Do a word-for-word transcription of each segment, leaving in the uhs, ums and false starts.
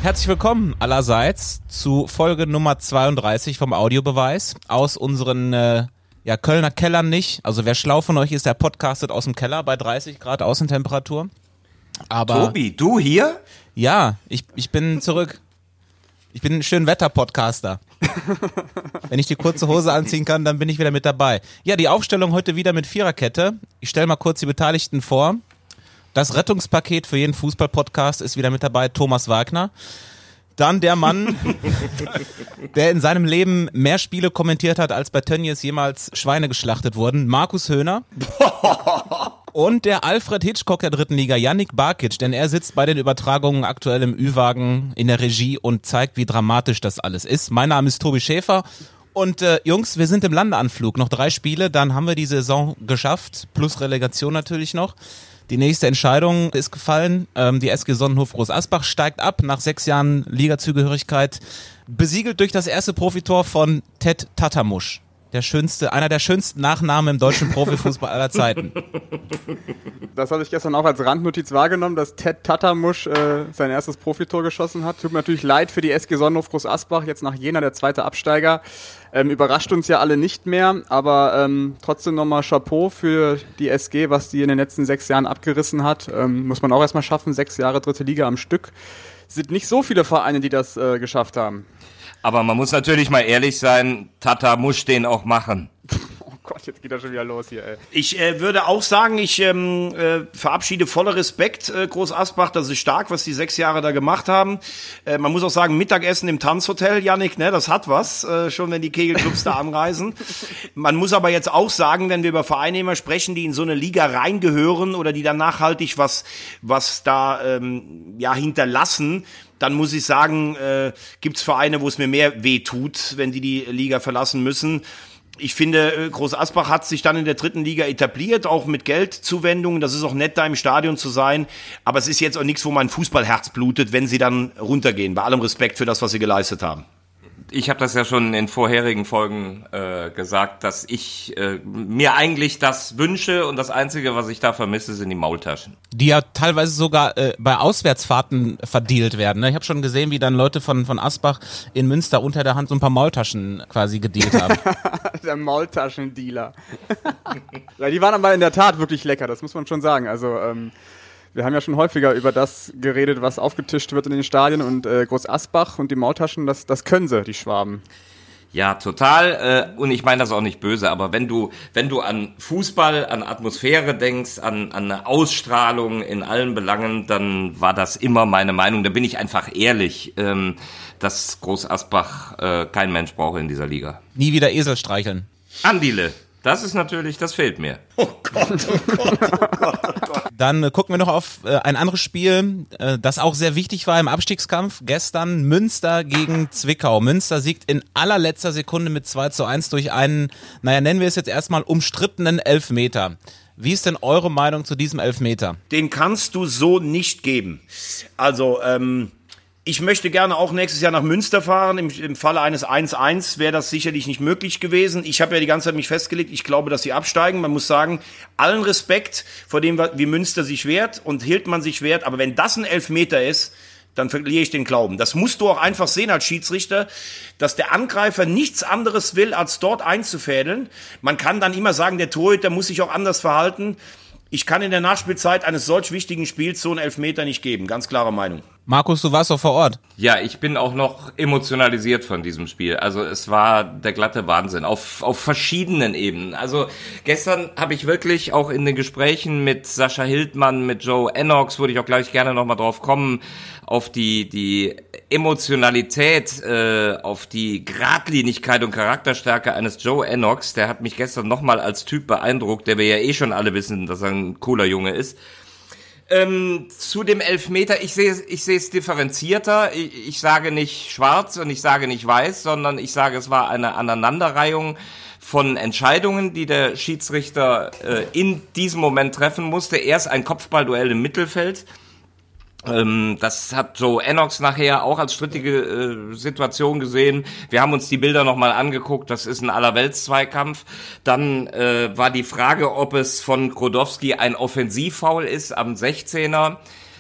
Herzlich willkommen allerseits zu Folge Nummer zweiunddreißig vom Audiobeweis aus unseren äh, ja, Kölner Kellern nicht. Also wer schlau von euch ist, der podcastet aus dem Keller bei dreißig Grad Außentemperatur. Aber Tobi, du hier? Ja, ich, ich bin zurück. Ich bin ein Schönwetter-Podcaster. Wenn ich die kurze Hose anziehen kann, dann bin ich wieder mit dabei. Ja, die Aufstellung heute wieder mit Viererkette. Ich stelle mal kurz die Beteiligten vor. Das Rettungspaket für jeden Fußball-Podcast ist wieder mit dabei, Thomas Wagner. Dann der Mann, der in seinem Leben mehr Spiele kommentiert hat, als bei Tönnies jemals Schweine geschlachtet wurden, Markus Höhner. Und der Alfred Hitchcock der dritten Liga, Yannick Barkic, denn er sitzt bei den Übertragungen aktuell im Ü-Wagen in der Regie und zeigt, wie dramatisch das alles ist. Mein Name ist Tobi Schäfer und äh, Jungs, wir sind im Landeanflug. Noch drei Spiele, dann haben wir die Saison geschafft, plus Relegation natürlich noch. Die nächste Entscheidung ist gefallen. Ähm, die S G Sonnenhof Groß Asbach steigt ab nach sechs Jahren Ligazugehörigkeit, besiegelt durch das erste Profitor von Ted Tatamusch. Der schönste, einer der schönsten Nachnamen im deutschen Profifußball aller Zeiten. Das habe ich gestern auch als Randnotiz wahrgenommen, dass Ted Tatamusch äh, sein erstes Profitor geschossen hat. Tut mir natürlich leid für die S G Sonnenhof Groß Asbach, jetzt nach Jena der zweite Absteiger. Ähm, überrascht uns ja alle nicht mehr, aber ähm, trotzdem nochmal Chapeau für die S G, was die in den letzten sechs Jahren abgerissen hat. Ähm, muss man auch erstmal schaffen, sechs Jahre dritte Liga am Stück. Es sind nicht so viele Vereine, die das äh, geschafft haben. Aber man muss natürlich mal ehrlich sein, Tata muss den auch machen. Oh Gott, jetzt geht er schon wieder los hier, ey. Ich äh, würde auch sagen, ich ähm, äh, verabschiede voller Respekt äh, Groß Asbach, das ist stark, was die sechs Jahre da gemacht haben. Äh, man muss auch sagen, Mittagessen im Tanzhotel, Yannick, ne, das hat was, äh, schon wenn die Kegelclubs da anreisen. Man muss aber jetzt auch sagen, wenn wir über Vereine immer sprechen, die in so eine Liga reingehören oder die dann nachhaltig was, was da ähm, ja hinterlassen, dann muss ich sagen, äh, gibt's Vereine, wo es mir mehr weh tut, wenn die die Liga verlassen müssen. Ich finde, Groß Asbach hat sich dann in der dritten Liga etabliert, auch mit Geldzuwendungen. Das ist auch nett, da im Stadion zu sein. Aber es ist jetzt auch nichts, wo mein Fußballherz blutet, wenn sie dann runtergehen. Bei allem Respekt für das, was sie geleistet haben. Ich habe das ja schon in vorherigen Folgen äh, gesagt, dass ich äh, mir eigentlich das wünsche und das Einzige, was ich da vermisse, sind die Maultaschen. Die ja teilweise sogar äh, bei Auswärtsfahrten verdealt werden. Ne? Ich habe schon gesehen, wie dann Leute von, von Asbach in Münster unter der Hand so ein paar Maultaschen quasi gedealt haben. Der Maultaschendealer. Ja, die waren aber in der Tat wirklich lecker, das muss man schon sagen. Also ähm wir haben ja schon häufiger über das geredet, was aufgetischt wird in den Stadien und äh, Groß Asbach und die Maultaschen, das, das können sie, die Schwaben. Ja, total. Äh, und ich meine das auch nicht böse, aber wenn du, wenn du an Fußball, an Atmosphäre denkst, an, an eine Ausstrahlung in allen Belangen, dann war das immer meine Meinung. Da bin ich einfach ehrlich, ähm, dass Groß Asbach äh, kein Mensch brauche in dieser Liga. Nie wieder Esel streicheln. Andile. Das ist natürlich, das fehlt mir. Oh Gott, oh Gott, oh Gott, oh Gott. Dann äh, gucken wir noch auf äh, ein anderes Spiel, äh, das auch sehr wichtig war im Abstiegskampf. Gestern Münster gegen Zwickau. Münster siegt in allerletzter Sekunde mit zwei zu eins durch einen, naja, nennen wir es jetzt erstmal umstrittenen Elfmeter. Wie ist denn eure Meinung zu diesem Elfmeter? Den kannst du so nicht geben. Also, ähm... ich möchte gerne auch nächstes Jahr nach Münster fahren. Im, im Falle eines eins eins wäre das sicherlich nicht möglich gewesen. Ich habe ja die ganze Zeit mich festgelegt, ich glaube, dass sie absteigen. Man muss sagen, allen Respekt vor dem, wie Münster sich wehrt und Hildmann sich wehrt. Aber wenn das ein Elfmeter ist, dann verliere ich den Glauben. Das musst du auch einfach sehen als Schiedsrichter, dass der Angreifer nichts anderes will, als dort einzufädeln. Man kann dann immer sagen, der Torhüter muss sich auch anders verhalten. Ich kann in der Nachspielzeit eines solch wichtigen Spiels so einen Elfmeter nicht geben. Ganz klare Meinung. Markus, du warst doch vor Ort. Ja, ich bin auch noch emotionalisiert von diesem Spiel. Also es war der glatte Wahnsinn auf auf verschiedenen Ebenen. Also gestern habe ich wirklich auch in den Gesprächen mit Sascha Hildmann, mit Joe Ennox, würde ich auch gleich gerne nochmal drauf kommen, auf die die Emotionalität, äh, auf die Gradlinigkeit und Charakterstärke eines Joe Ennox. Der hat mich gestern nochmal als Typ beeindruckt, der wir ja eh schon alle wissen, dass er ein cooler Junge ist. Ähm, zu dem Elfmeter, ich sehe ich sehe es differenzierter. Ich, ich sage nicht schwarz und ich sage nicht weiß, sondern ich sage, es war eine Aneinanderreihung von Entscheidungen, die der Schiedsrichter äh, in diesem Moment treffen musste. Erst ein Kopfballduell im Mittelfeld. Ähm, das hat Joe Ennox nachher auch als strittige äh, Situation gesehen. Wir haben uns die Bilder nochmal angeguckt. Das ist ein Allerwelts-Zweikampf. Dann äh, war die Frage, ob es von Grodowski ein Offensivfoul ist am sechzehner.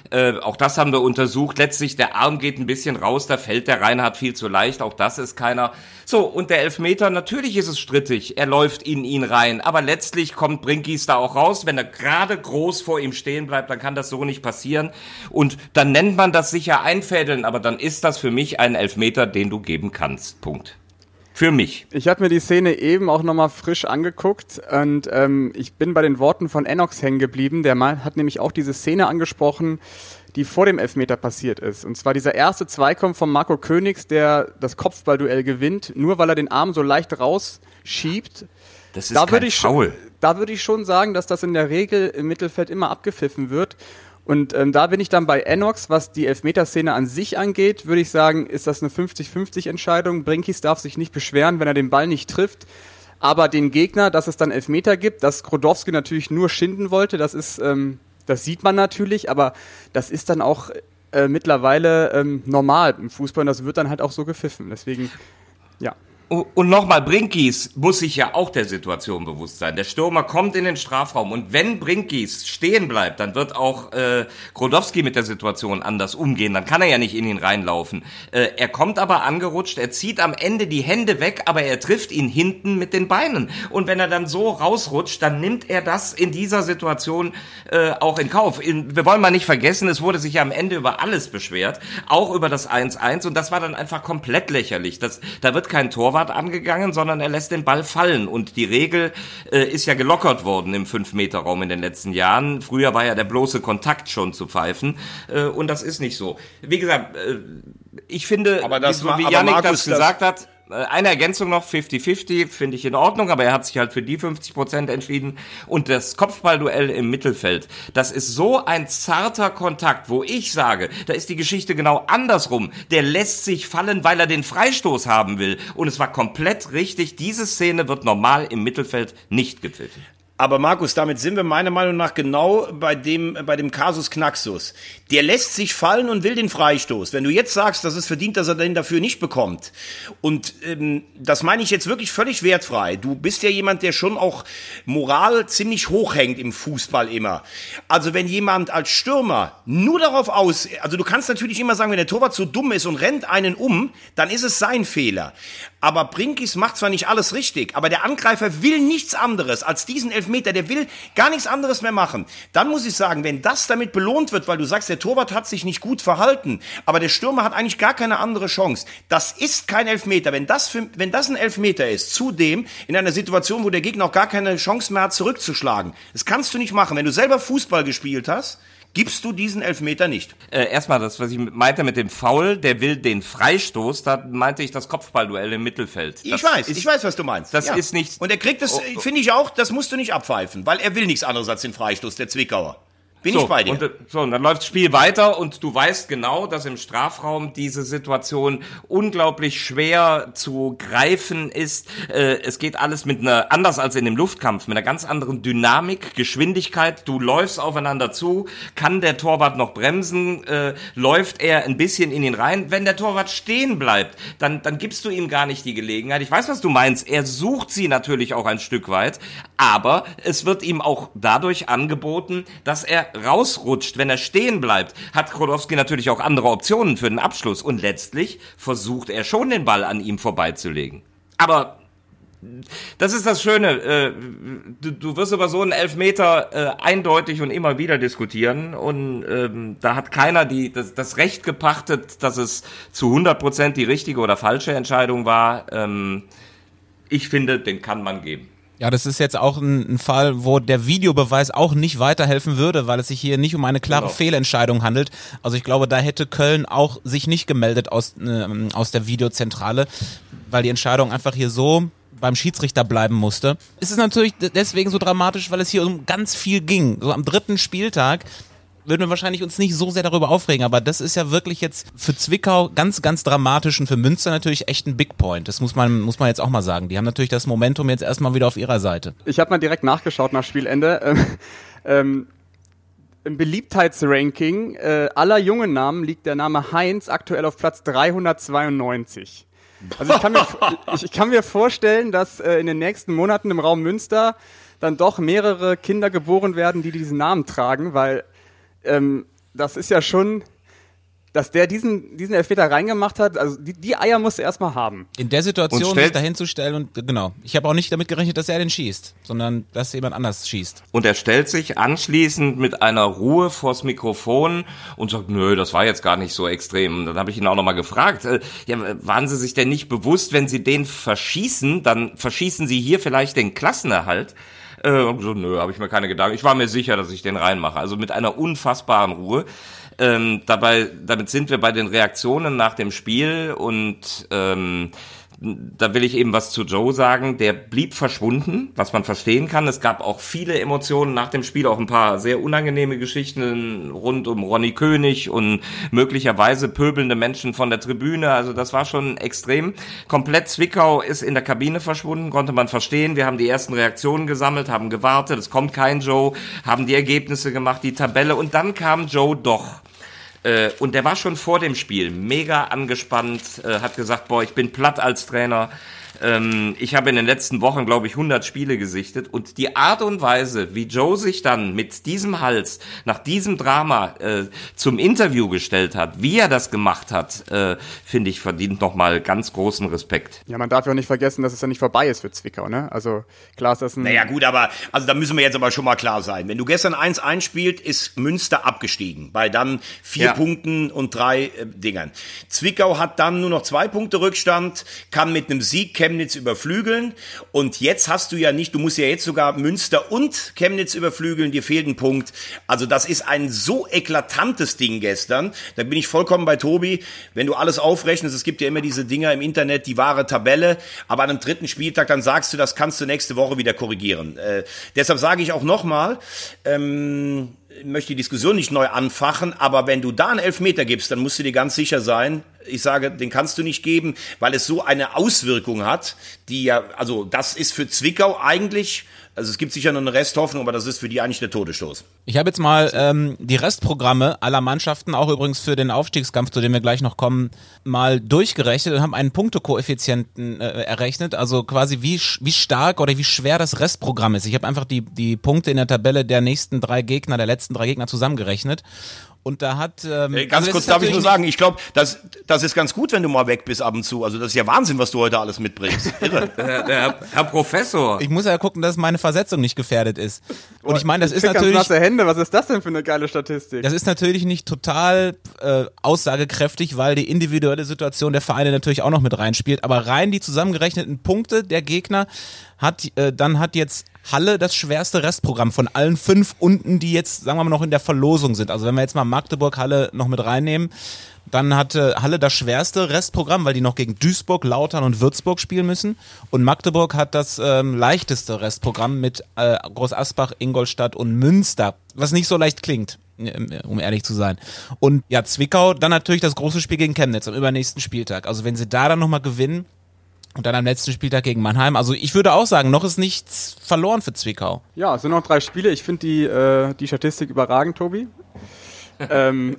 Äh, auch das haben wir untersucht. Letztlich, der Arm geht ein bisschen raus, da fällt der Reinhardt viel zu leicht. Auch das ist keiner. So, und der Elfmeter, natürlich ist es strittig. Er läuft in ihn rein. Aber letztlich kommt Brinkies da auch raus. Wenn er gerade groß vor ihm stehen bleibt, dann kann das so nicht passieren. Und dann nennt man das sicher einfädeln. Aber dann ist das für mich ein Elfmeter, den du geben kannst. Punkt. Für mich. Ich habe mir die Szene eben auch nochmal frisch angeguckt und ähm, ich bin bei den Worten von Enox hängen geblieben. Der Mann hat nämlich auch diese Szene angesprochen, die vor dem Elfmeter passiert ist. Und zwar dieser erste Zweikampf von Marco Königs, der das Kopfballduell gewinnt, nur weil er den Arm so leicht rausschiebt. Das ist da kein würde ich Foul. Schon, da würde ich schon sagen, dass das in der Regel im Mittelfeld immer abgepfiffen wird. Und ähm, da bin ich dann bei Enox, was die Elfmeterszene an sich angeht, würde ich sagen, ist das eine fünfzig fünfzig Entscheidung. Brinkies darf sich nicht beschweren, wenn er den Ball nicht trifft. Aber den Gegner, dass es dann Elfmeter gibt, dass Grodowski natürlich nur schinden wollte, das ist, ähm, das sieht man natürlich, aber das ist dann auch äh, mittlerweile ähm, normal im Fußball und das wird dann halt auch so gepfiffen. Deswegen, ja. Und nochmal, Brinkies muss sich ja auch der Situation bewusst sein. Der Stürmer kommt in den Strafraum und wenn Brinkies stehen bleibt, dann wird auch äh, Grodowski mit der Situation anders umgehen. Dann kann er ja nicht in ihn reinlaufen. Äh, er kommt aber angerutscht, er zieht am Ende die Hände weg, aber er trifft ihn hinten mit den Beinen. Und wenn er dann so rausrutscht, dann nimmt er das in dieser Situation äh, auch in Kauf. In, wir wollen mal nicht vergessen, es wurde sich ja am Ende über alles beschwert, auch über das eins eins und das war dann einfach komplett lächerlich. Das, da wird kein Torwart angegangen, sondern er lässt den Ball fallen. Und die Regel äh, ist ja gelockert worden im fünf Meter Raum in den letzten Jahren. Früher war ja der bloße Kontakt schon zu pfeifen. Äh, und das ist nicht so. Wie gesagt, äh, ich finde, aber das, wie, wie Yannick das gesagt hat, eine Ergänzung noch, fünfzig fünfzig, finde ich in Ordnung, aber er hat sich halt für die fünfzig Prozent entschieden. Und das Kopfballduell im Mittelfeld, das ist so ein zarter Kontakt, wo ich sage, da ist die Geschichte genau andersrum. Der lässt sich fallen, weil er den Freistoß haben will. Und es war komplett richtig, diese Szene wird normal im Mittelfeld nicht gepfiffen. Aber Markus, damit sind wir meiner Meinung nach genau bei dem, bei dem Kasus Knaxus. Der lässt sich fallen und will den Freistoß. Wenn du jetzt sagst, dass es verdient, dass er den dafür nicht bekommt. Und ähm, das meine ich jetzt wirklich völlig wertfrei. Du bist ja jemand, der schon auch Moral ziemlich hoch hängt im Fußball immer. Also wenn jemand als Stürmer nur darauf aus, also du kannst natürlich immer sagen, wenn der Torwart so dumm ist und rennt einen um, dann ist es sein Fehler. Aber Brinkies macht zwar nicht alles richtig, aber der Angreifer will nichts anderes als diesen Elfmeter, der will gar nichts anderes mehr machen. Dann muss ich sagen, wenn das damit belohnt wird, weil du sagst, der Torwart hat sich nicht gut verhalten, aber der Stürmer hat eigentlich gar keine andere Chance. Das ist kein Elfmeter. Wenn das, für, wenn das ein Elfmeter ist, zudem in einer Situation, wo der Gegner auch gar keine Chance mehr hat, zurückzuschlagen. Das kannst du nicht machen. Wenn du selber Fußball gespielt hast, gibst du diesen Elfmeter nicht. Äh, erstmal das, was ich meinte mit dem Foul, der will den Freistoß, da meinte ich das Kopfballduell im Mittelfeld. Ich das weiß, ist, ich weiß, was du meinst. Das ja. ist nicht... Und er kriegt es, oh, finde ich auch, das musst du nicht abpfeifen, weil er will nichts anderes als den Freistoß, der Zwickauer. Bin so, ich bei dir. Und, so, und dann läuft das Spiel weiter und du weißt genau, dass im Strafraum diese Situation unglaublich schwer zu greifen ist. Äh, es geht alles mit einer, anders als in dem Luftkampf, mit einer ganz anderen Dynamik, Geschwindigkeit. Du läufst aufeinander zu. Kann der Torwart noch bremsen? Äh, läuft er ein bisschen in ihn rein? Wenn der Torwart stehen bleibt, dann, dann gibst du ihm gar nicht die Gelegenheit. Ich weiß, was du meinst. Er sucht sie natürlich auch ein Stück weit, aber es wird ihm auch dadurch angeboten, dass er rausrutscht, wenn er stehen bleibt, hat Grodowski natürlich auch andere Optionen für den Abschluss und letztlich versucht er schon den Ball an ihm vorbeizulegen. Aber das ist das Schöne, du, du wirst über so einen Elfmeter eindeutig und immer wieder diskutieren und ähm, da hat keiner die, das, das Recht gepachtet, dass es zu hundert Prozent die richtige oder falsche Entscheidung war. Ähm, ich finde, den kann man geben. Ja, das ist jetzt auch ein, ein Fall, wo der Videobeweis auch nicht weiterhelfen würde, weil es sich hier nicht um eine klare genau. Fehlentscheidung handelt. Also ich glaube, da hätte Köln auch sich nicht gemeldet aus, äh, aus der Videozentrale, weil die Entscheidung einfach hier so beim Schiedsrichter bleiben musste. Es ist natürlich deswegen so dramatisch, weil es hier um ganz viel ging. So am dritten Spieltag würden wir wahrscheinlich uns nicht so sehr darüber aufregen, aber das ist ja wirklich jetzt für Zwickau ganz, ganz dramatisch und für Münster natürlich echt ein Big Point. Das muss man, muss man jetzt auch mal sagen. Die haben natürlich das Momentum jetzt erstmal wieder auf ihrer Seite. Ich habe mal direkt nachgeschaut nach Spielende. Ähm, ähm, im Beliebtheitsranking äh, aller jungen Namen liegt der Name Heinz aktuell auf Platz dreihundertzweiundneunzig. Also ich kann mir, ich, ich kann mir vorstellen, dass äh, in den nächsten Monaten im Raum Münster dann doch mehrere Kinder geboren werden, die diesen Namen tragen, weil Ähm, das ist ja schon, dass der diesen, diesen Elfmeter reingemacht hat, also die, die Eier musste er erstmal haben. In der Situation Und stellt- sich dahin zu stellen und genau. Ich habe auch nicht damit gerechnet, dass er den schießt, sondern dass jemand anders schießt. Und er stellt sich anschließend mit einer Ruhe vors Mikrofon und sagt, nö, das war jetzt gar nicht so extrem. Und dann habe ich ihn auch nochmal gefragt, äh, ja, waren Sie sich denn nicht bewusst, wenn Sie den verschießen, dann verschießen Sie hier vielleicht den Klassenerhalt? Äh, und so, nö, habe ich mir keine Gedanken. Ich war mir sicher, dass ich den reinmache. Also mit einer unfassbaren Ruhe. Ähm, dabei, damit sind wir bei den Reaktionen nach dem Spiel und ähm, da will ich eben was zu Joe sagen. Der blieb verschwunden, was man verstehen kann. Es gab auch viele Emotionen nach dem Spiel, auch ein paar sehr unangenehme Geschichten rund um Ronny König und möglicherweise pöbelnde Menschen von der Tribüne. Also das war schon extrem. Komplett Zwickau ist in der Kabine verschwunden, konnte man verstehen. Wir haben die ersten Reaktionen gesammelt, haben gewartet, es kommt kein Joe, haben die Ergebnisse gemacht, die Tabelle und dann kam Joe doch. Und der war schon vor dem Spiel mega angespannt, äh, hat gesagt, boah, ich bin platt als Trainer. Ähm, ich habe in den letzten Wochen, glaube ich, hundert Spiele gesichtet. Und die Art und Weise, wie Joe sich dann mit diesem Hals, nach diesem Drama äh, zum Interview gestellt hat, wie er das gemacht hat, äh, finde ich, verdient nochmal ganz großen Respekt. Ja, man darf ja auch nicht vergessen, dass es ja nicht vorbei ist für Zwickau, ne? Also klar ist das ein... Naja gut, aber also da müssen wir jetzt aber schon mal klar sein. Wenn du gestern eins eins spielt, ist Münster abgestiegen. Bei dann vier Ja. Punkten und drei äh, Dingern. Zwickau hat dann nur noch zwei Punkte Rückstand, kann mit einem Sieg Chemnitz überflügeln. Und jetzt hast du ja nicht, du musst ja jetzt sogar Münster und Chemnitz überflügeln, dir fehlt ein Punkt. Also das ist ein so eklatantes Ding gestern. Da bin ich vollkommen bei Tobi. Wenn du alles aufrechnest, es gibt ja immer diese Dinger im Internet, die wahre Tabelle, aber an einem dritten Spieltag, dann sagst du, das kannst du nächste Woche wieder korrigieren. Äh, deshalb sage ich auch nochmal, ähm, ich möchte die Diskussion nicht neu anfachen, aber wenn du da einen Elfmeter gibst, dann musst du dir ganz sicher sein, ich sage, den kannst du nicht geben, weil es so eine Auswirkung hat, die ja, also das ist für Zwickau eigentlich, also es gibt sicher noch eine Resthoffnung, aber das ist für die eigentlich der Todesstoß. Ich habe jetzt mal ähm, die Restprogramme aller Mannschaften, auch übrigens für den Aufstiegskampf, zu dem wir gleich noch kommen, mal durchgerechnet und haben einen Punktekoeffizienten äh, errechnet, also quasi wie wie stark oder wie schwer das Restprogramm ist. Ich habe einfach die die Punkte in der Tabelle der nächsten drei Gegner, der letzten drei Gegner zusammengerechnet. Und da hat ähm, Äh, ganz also kurz ist darf ich nur natürlich sagen, ich glaube, das, das ist ganz gut, wenn du mal weg bist ab und zu. Also das ist ja Wahnsinn, was du heute alles mitbringst. Irre. Der, der Herr Professor. ich muss ja gucken, dass meine Versetzung nicht gefährdet ist. Und ich meine, das ist krieg ganz natürlich nasse Hände, was ist das denn für eine geile Statistik? Das ist natürlich nicht total äh, aussagekräftig, weil die individuelle Situation der Vereine natürlich auch noch mit reinspielt. Aber rein die zusammengerechneten Punkte der Gegner hat, äh, dann hat jetzt Halle das schwerste Restprogramm von allen fünf unten, die jetzt, sagen wir mal, noch in der Verlosung sind. Also wenn wir jetzt mal Magdeburg, Halle noch mit reinnehmen, dann hat äh, Halle das schwerste Restprogramm, weil die noch gegen Duisburg, Lautern und Würzburg spielen müssen. Und Magdeburg hat das ähm, leichteste Restprogramm mit äh, Groß Asbach, Ingolstadt und Münster, was nicht so leicht klingt, um ehrlich zu sein. Und ja, Zwickau, dann natürlich das große Spiel gegen Chemnitz am übernächsten Spieltag. Also wenn sie da dann nochmal gewinnen und dann am letzten Spieltag gegen Mannheim, also ich würde auch sagen, noch ist nichts verloren für Zwickau. Ja, es sind noch drei Spiele. Ich finde die, äh, die Statistik überragend, Tobi. ähm,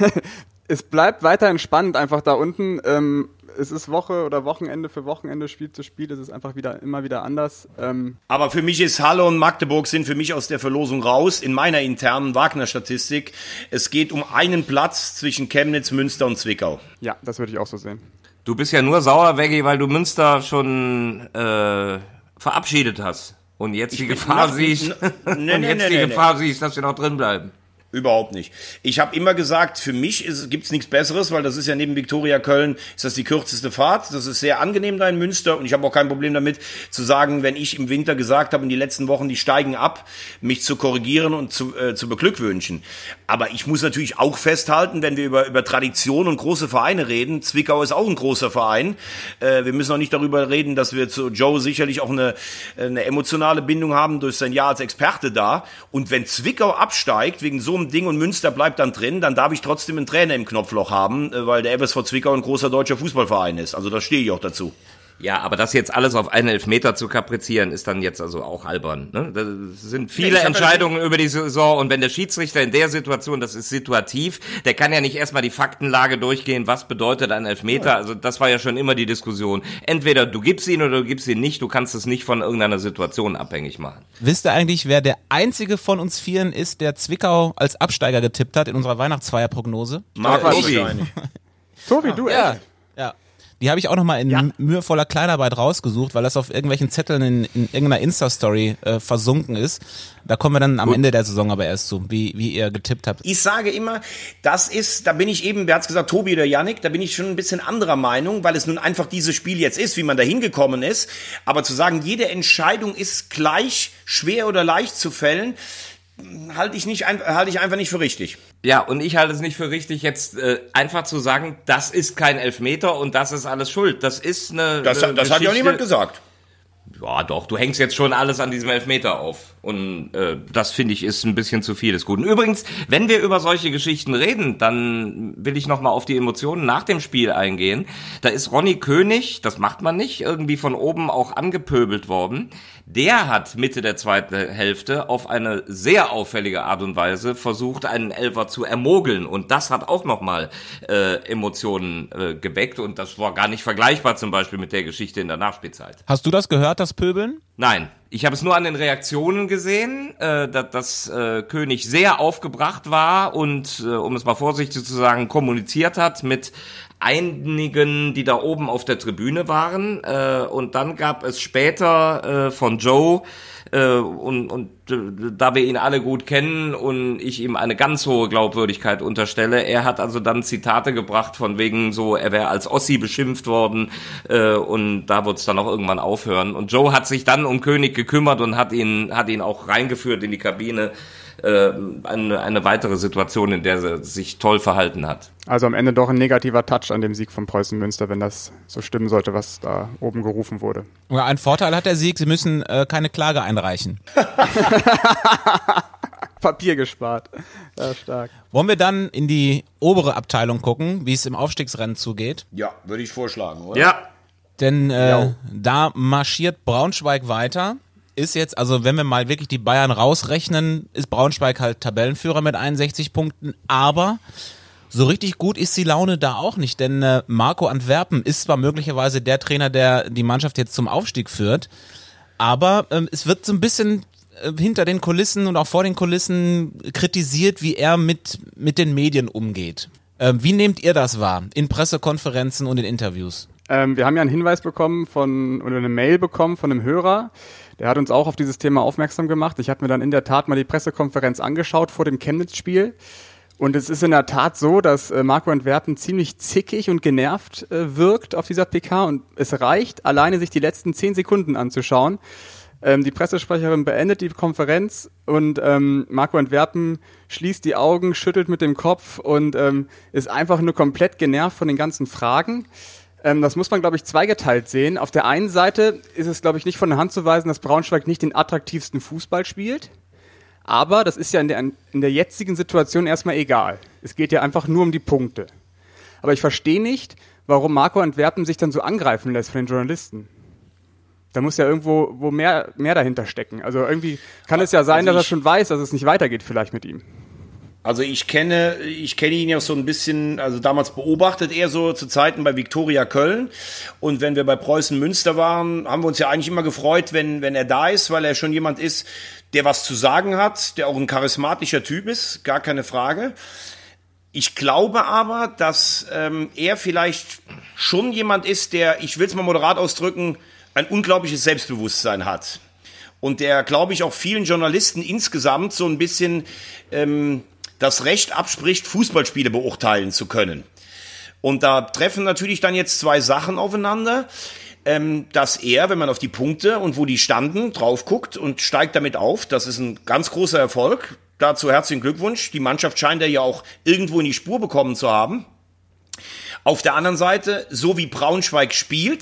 es bleibt weiterhin spannend einfach da unten. Ähm, es ist Woche oder Wochenende für Wochenende, Spiel zu Spiel. Es ist einfach wieder immer wieder anders. Ähm, Aber für mich ist Halle und Magdeburg sind für mich aus der Verlosung raus, in meiner internen Wagner-Statistik. Es geht um einen Platz zwischen Chemnitz, Münster und Zwickau. ja, das würde ich auch so sehen. Du bist ja nur sauer, Veggie, weil du Münster schon äh, verabschiedet hast. Und jetzt die Gefahr nach- siehst, Nee, und nee, jetzt nee, die nee, Gefahr siehst, dass wir noch drin bleiben. Überhaupt nicht. Ich habe immer gesagt, für mich gibt es nichts Besseres, weil das ist ja neben Viktoria Köln, ist das die kürzeste Fahrt. Das ist sehr angenehm da in Münster und ich habe auch kein Problem damit zu sagen, wenn ich im Winter gesagt habe, in die letzten Wochen, die steigen ab, mich zu korrigieren und zu, äh, zu beglückwünschen. Aber ich muss natürlich auch festhalten, wenn wir über, über Tradition und große Vereine reden, Zwickau ist auch ein großer Verein. Äh, wir müssen auch nicht darüber reden, dass wir zu Joe sicherlich auch eine, eine emotionale Bindung haben durch sein Jahr als Experte da. Und wenn Zwickau absteigt, wegen so einem Ding und Münster bleibt dann drin, dann darf ich trotzdem einen Trainer im Knopfloch haben, weil der F S V Zwickau ein großer deutscher Fußballverein ist. Also da stehe ich auch dazu. Ja, aber das jetzt alles auf einen Elfmeter zu kaprizieren, ist dann jetzt also auch albern. Ne? Das sind viele Nee, Entscheidungen über die Saison und wenn der Schiedsrichter in der Situation, das ist situativ, der kann ja nicht erstmal die Faktenlage durchgehen, was bedeutet ein Elfmeter. Also das war ja schon immer die Diskussion. Entweder du gibst ihn oder du gibst ihn nicht, du kannst es nicht von irgendeiner Situation abhängig machen. Wisst ihr eigentlich, wer der einzige von uns Vieren ist, der Zwickau als Absteiger getippt hat in unserer Weihnachtsfeierprognose? Marc Tobi. Tobi, du, Ja, echt? ja. Die habe ich auch nochmal in Ja. mühevoller Kleinarbeit rausgesucht, weil das auf irgendwelchen Zetteln in, in irgendeiner Insta-Story äh, versunken ist. Da kommen wir dann am Ende der Saison aber erst zu, wie, wie ihr getippt habt. Ich sage immer, das ist, da bin ich eben, wer hat's gesagt, Tobi oder Yannick, da bin ich schon ein bisschen anderer Meinung, weil es nun einfach dieses Spiel jetzt ist, wie man da hingekommen ist. Aber zu sagen, jede Entscheidung ist gleich schwer oder leicht zu fällen, halte ich nicht, halte ich einfach nicht für richtig. Ja, und ich halte es nicht für richtig, jetzt äh, einfach zu sagen, das ist kein Elfmeter und das ist alles schuld. Das ist eine Das, eine das hat ja auch Geschichte- niemand gesagt. Ja, doch, du hängst jetzt schon alles an diesem Elfmeter auf. Und äh, das, finde ich, ist ein bisschen zu viel des Guten. Übrigens, wenn wir über solche Geschichten reden, dann will ich nochmal auf die Emotionen nach dem Spiel eingehen. Da ist Ronny König, das macht man nicht, irgendwie von oben auch angepöbelt worden. Der hat Mitte der zweiten Hälfte auf eine sehr auffällige Art und Weise versucht, einen Elfer zu ermogeln. Und das hat auch nochmal äh, Emotionen äh, geweckt. Und das war gar nicht vergleichbar zum Beispiel mit der Geschichte in der Nachspielzeit. Hast du das gehört, das Pöbeln? Nein, ich habe es nur an den Reaktionen gesehen, äh, dass, dass äh, König sehr aufgebracht war und, äh, um es mal vorsichtig zu sagen, kommuniziert hat mit einigen, die da oben auf der Tribüne waren. Äh, und dann gab es später äh, von Joe, äh, und, und äh, da wir ihn alle gut kennen und ich ihm eine ganz hohe Glaubwürdigkeit unterstelle, er hat also dann Zitate gebracht von wegen so, er wäre als Ossi beschimpft worden, äh, und da wird es dann auch irgendwann aufhören. Und Joe hat sich dann um König gekümmert und hat ihn, hat ihn auch reingeführt in die Kabine. Äh, eine, eine weitere Situation, in der er sich toll verhalten hat. Also am Ende doch ein negativer Touch an dem Sieg von Preußen Münster, wenn das so stimmen sollte, was da oben gerufen wurde. Ja, ein Vorteil hat der Sieg, sie müssen äh, keine Klage einreichen. Papier gespart. Ja, stark. Wollen wir dann in die obere Abteilung gucken, wie es im Aufstiegsrennen zugeht? Ja, würde ich vorschlagen, oder? Ja, Denn äh, Ja. da marschiert Braunschweig weiter. Ist jetzt, also wenn wir mal wirklich die Bayern rausrechnen, ist Braunschweig halt Tabellenführer mit einundsechzig Punkten, aber so richtig gut ist die Laune da auch nicht, denn äh, Marco Antwerpen ist zwar möglicherweise der Trainer, der die Mannschaft jetzt zum Aufstieg führt, aber ähm, es wird so ein bisschen äh, hinter den Kulissen und auch vor den Kulissen kritisiert, wie er mit, mit den Medien umgeht. Ähm, wie nehmt ihr das wahr in Pressekonferenzen und in Interviews? Ähm, wir haben ja einen Hinweis bekommen von, oder eine Mail bekommen von einem Hörer. Der hat uns auch auf dieses Thema aufmerksam gemacht. Ich habe mir dann in der Tat mal die Pressekonferenz angeschaut vor dem Chemnitz-Spiel. Und es ist in der Tat so, dass äh, Marco Antwerpen ziemlich zickig und genervt äh, wirkt auf dieser P K. Und es reicht, alleine sich die letzten zehn Sekunden anzuschauen. Ähm, die Pressesprecherin beendet die Konferenz und ähm, Marco Antwerpen schließt die Augen, schüttelt mit dem Kopf und ähm, ist einfach nur komplett genervt von den ganzen Fragen. Ähm, das muss man, glaube ich, zweigeteilt sehen. Auf der einen Seite ist es, glaube ich, nicht von der Hand zu weisen, dass Braunschweig nicht den attraktivsten Fußball spielt. Aber das ist ja in der, in der jetzigen Situation erstmal egal. Es geht ja einfach nur um die Punkte. Aber ich verstehe nicht, warum Marco Antwerpen sich dann so angreifen lässt von den Journalisten. Da muss ja irgendwo wo mehr, mehr dahinter stecken. Also irgendwie kann es ja sein, Also dass er ich- schon weiß, dass es nicht weitergeht vielleicht mit ihm. Also ich kenne, ich kenne ihn ja so ein bisschen, also damals beobachtet er so zu Zeiten bei Viktoria Köln. Und wenn wir bei Preußen Münster waren, haben wir uns ja eigentlich immer gefreut, wenn, wenn er da ist, weil er schon jemand ist, der was zu sagen hat, der auch ein charismatischer Typ ist, gar keine Frage. Ich glaube aber, dass ähm, er vielleicht schon jemand ist, der, ich will es mal moderat ausdrücken, ein unglaubliches Selbstbewusstsein hat. Und der, glaube ich, auch vielen Journalisten insgesamt so ein bisschen ähm, das Recht abspricht, Fußballspiele beurteilen zu können. Und da treffen natürlich dann jetzt zwei Sachen aufeinander, ähm, dass er, wenn man auf die Punkte und wo die standen, drauf guckt und steigt damit auf. Das ist ein ganz großer Erfolg. Dazu herzlichen Glückwunsch. Die Mannschaft scheint er ja auch irgendwo in die Spur bekommen zu haben. Auf der anderen Seite, so wie Braunschweig spielt,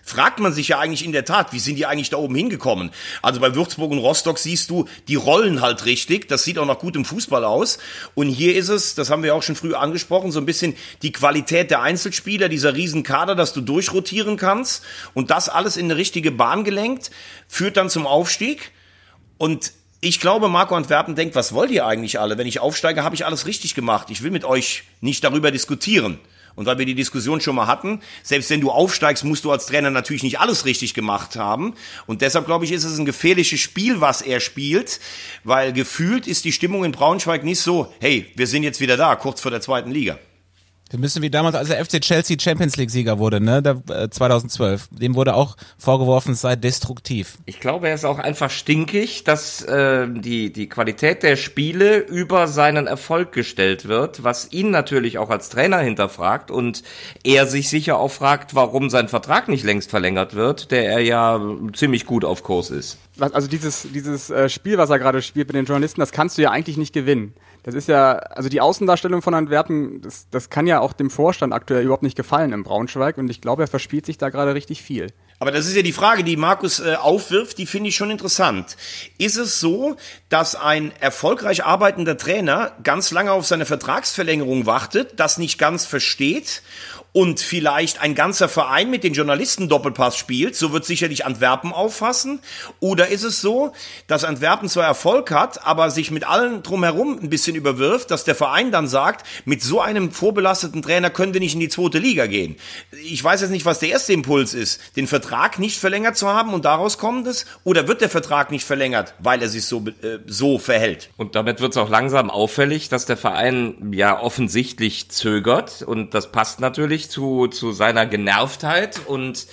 fragt man sich ja eigentlich in der Tat, wie sind die eigentlich da oben hingekommen? Also bei Würzburg und Rostock siehst du, die rollen halt richtig, das sieht auch nach gutem Fußball aus. Und hier ist es, das haben wir auch schon früh angesprochen, so ein bisschen die Qualität der Einzelspieler, dieser Riesenkader, dass du durchrotieren kannst und das alles in eine richtige Bahn gelenkt, führt dann zum Aufstieg. Und ich glaube, Marco Antwerpen denkt, was wollt ihr eigentlich alle? Wenn ich aufsteige, habe ich alles richtig gemacht. Ich will mit euch nicht darüber diskutieren. Und weil wir die Diskussion schon mal hatten, selbst wenn du aufsteigst, musst du als Trainer natürlich nicht alles richtig gemacht haben. Und deshalb, glaube ich, ist es ein gefährliches Spiel, was er spielt, weil gefühlt ist die Stimmung in Braunschweig nicht so, hey, wir sind jetzt wieder da, kurz vor der zweiten Liga. Wir müssen wie damals, als der F C Chelsea Champions League Sieger wurde, ne, der, äh, zweitausendzwölf. Dem wurde auch vorgeworfen, es sei destruktiv. Ich glaube, er ist auch einfach stinkig, dass äh, die die Qualität der Spiele über seinen Erfolg gestellt wird, was ihn natürlich auch als Trainer hinterfragt und er sich sicher auch fragt, warum sein Vertrag nicht längst verlängert wird, der er ja ziemlich gut auf Kurs ist. Also dieses, dieses äh, Spiel, was er gerade spielt mit den Journalisten, das kannst du ja eigentlich nicht gewinnen. Das ist ja, also die Außendarstellung von Antwerpen, das, das kann ja auch dem Vorstand aktuell überhaupt nicht gefallen im Braunschweig und ich glaube, er verspielt sich da gerade richtig viel. Aber das ist ja die Frage, die Markus äh, aufwirft, die finde ich schon interessant. Ist es so, dass ein erfolgreich arbeitender Trainer ganz lange auf seine Vertragsverlängerung wartet, das nicht ganz versteht und vielleicht ein ganzer Verein mit den Journalisten Doppelpass spielt, so wird sicherlich Antwerpen auffassen? Oder ist es so, dass Antwerpen zwar Erfolg hat, aber sich mit allen drumherum ein bisschen überwirft, dass der Verein dann sagt, mit so einem vorbelasteten Trainer können wir nicht in die zweite Liga gehen? Ich weiß jetzt nicht, was der erste Impuls ist, den Vertrag nicht verlängert zu haben und daraus kommt es, oder wird der Vertrag nicht verlängert, weil er sich so, äh, so verhält? Und damit wird es auch langsam auffällig, dass der Verein ja offensichtlich zögert und das passt natürlich zu zu seiner Genervtheit und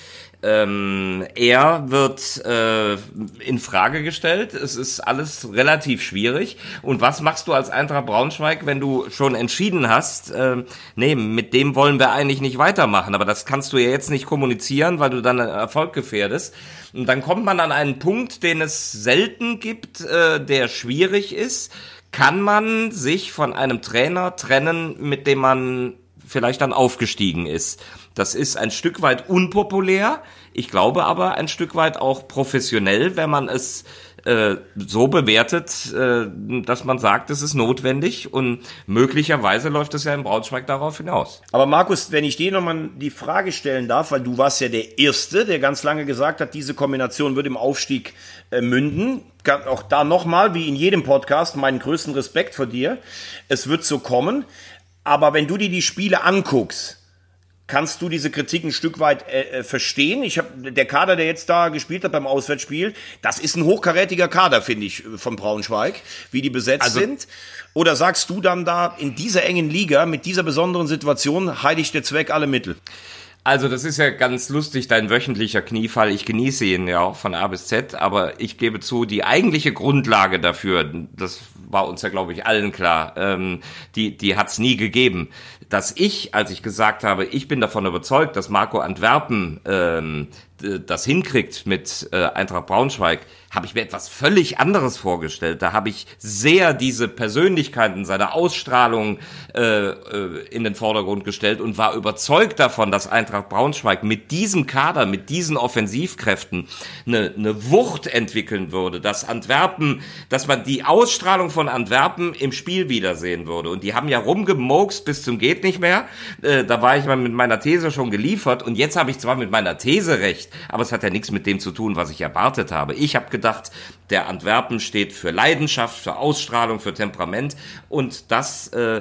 ähm, er wird äh, in Frage gestellt. Es ist alles relativ schwierig. Und was machst du als Eintracht Braunschweig, wenn du schon entschieden hast, äh, nee, mit dem wollen wir eigentlich nicht weitermachen, aber das kannst du ja jetzt nicht kommunizieren, weil du dann Erfolg gefährdest. Und dann kommt man an einen Punkt, den es selten gibt, äh, der schwierig ist. Kann man sich von einem Trainer trennen, mit dem man vielleicht dann aufgestiegen ist? Das ist ein Stück weit unpopulär, ich glaube aber ein Stück weit auch professionell, wenn man es äh, so bewertet, äh, dass man sagt, es ist notwendig und möglicherweise läuft es ja in Braunschweig darauf hinaus. Aber Markus, wenn ich dir nochmal die Frage stellen darf, weil du warst ja der Erste, der ganz lange gesagt hat, diese Kombination wird im Aufstieg äh, münden. Auch da nochmal, wie in jedem Podcast, meinen größten Respekt vor dir. Es wird so kommen. Aber wenn du dir die Spiele anguckst, kannst du diese Kritik ein Stück weit äh, verstehen? Ich habe der Kader, der jetzt da gespielt hat beim Auswärtsspiel, das ist ein hochkarätiger Kader, finde ich, von Braunschweig, wie die besetzt also, sind. Oder sagst du dann da, in dieser engen Liga, mit dieser besonderen Situation, heiligt der Zweck alle Mittel? Also das ist ja ganz lustig, dein wöchentlicher Kniefall. Ich genieße ihn ja auch von A bis Z, aber ich gebe zu, die eigentliche Grundlage dafür, das war uns ja, glaube ich, allen klar, ähm, die die hat's nie gegeben. Dass ich, als ich gesagt habe, ich bin davon überzeugt, dass Marco Antwerpen ähm, das hinkriegt mit äh, Eintracht Braunschweig, habe ich mir etwas völlig anderes vorgestellt. Da habe ich sehr diese Persönlichkeiten, seine Ausstrahlung äh, äh, in den Vordergrund gestellt und war überzeugt davon, dass Eintracht Braunschweig mit diesem Kader, mit diesen Offensivkräften eine, eine Wucht entwickeln würde, dass Antwerpen, dass man die Ausstrahlung von Antwerpen im Spiel wiedersehen würde. Und die haben ja rumgemokst bis zum geht nicht mehr. Äh, da war ich mal mit meiner These schon geliefert und jetzt habe ich zwar mit meiner These recht, aber es hat ja nichts mit dem zu tun, was ich erwartet habe. Ich habe gedacht, der Antwerpen steht für Leidenschaft, für Ausstrahlung, für Temperament und das äh,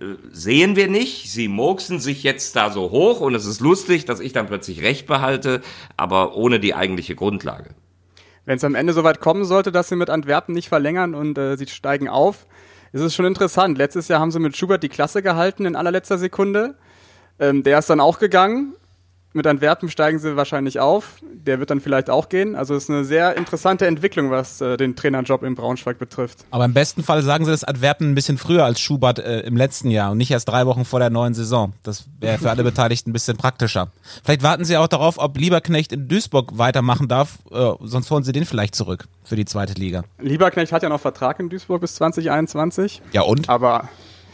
sehen wir nicht. Sie murksen sich jetzt da so hoch und es ist lustig, dass ich dann plötzlich Recht behalte, aber ohne die eigentliche Grundlage. Wenn es am Ende soweit kommen sollte, dass sie mit Antwerpen nicht verlängern und äh, sie steigen auf, ist es schon interessant. Letztes Jahr haben sie mit Schubert die Klasse gehalten in allerletzter Sekunde. Ähm, der ist dann auch gegangen. Mit Antwerpen steigen sie wahrscheinlich auf. Der wird dann vielleicht auch gehen. Also es ist eine sehr interessante Entwicklung, was äh, den Trainerjob in Braunschweig betrifft. Aber im besten Fall sagen sie das Antwerpen ein bisschen früher als Schubert äh, im letzten Jahr und nicht erst drei Wochen vor der neuen Saison. Das wäre für alle Beteiligten ein bisschen praktischer. Vielleicht warten sie auch darauf, ob Lieberknecht in Duisburg weitermachen darf. Äh, sonst holen sie den vielleicht zurück für die zweite Liga. Lieberknecht hat ja noch Vertrag in Duisburg bis zwanzig einundzwanzig. Ja und? Aber,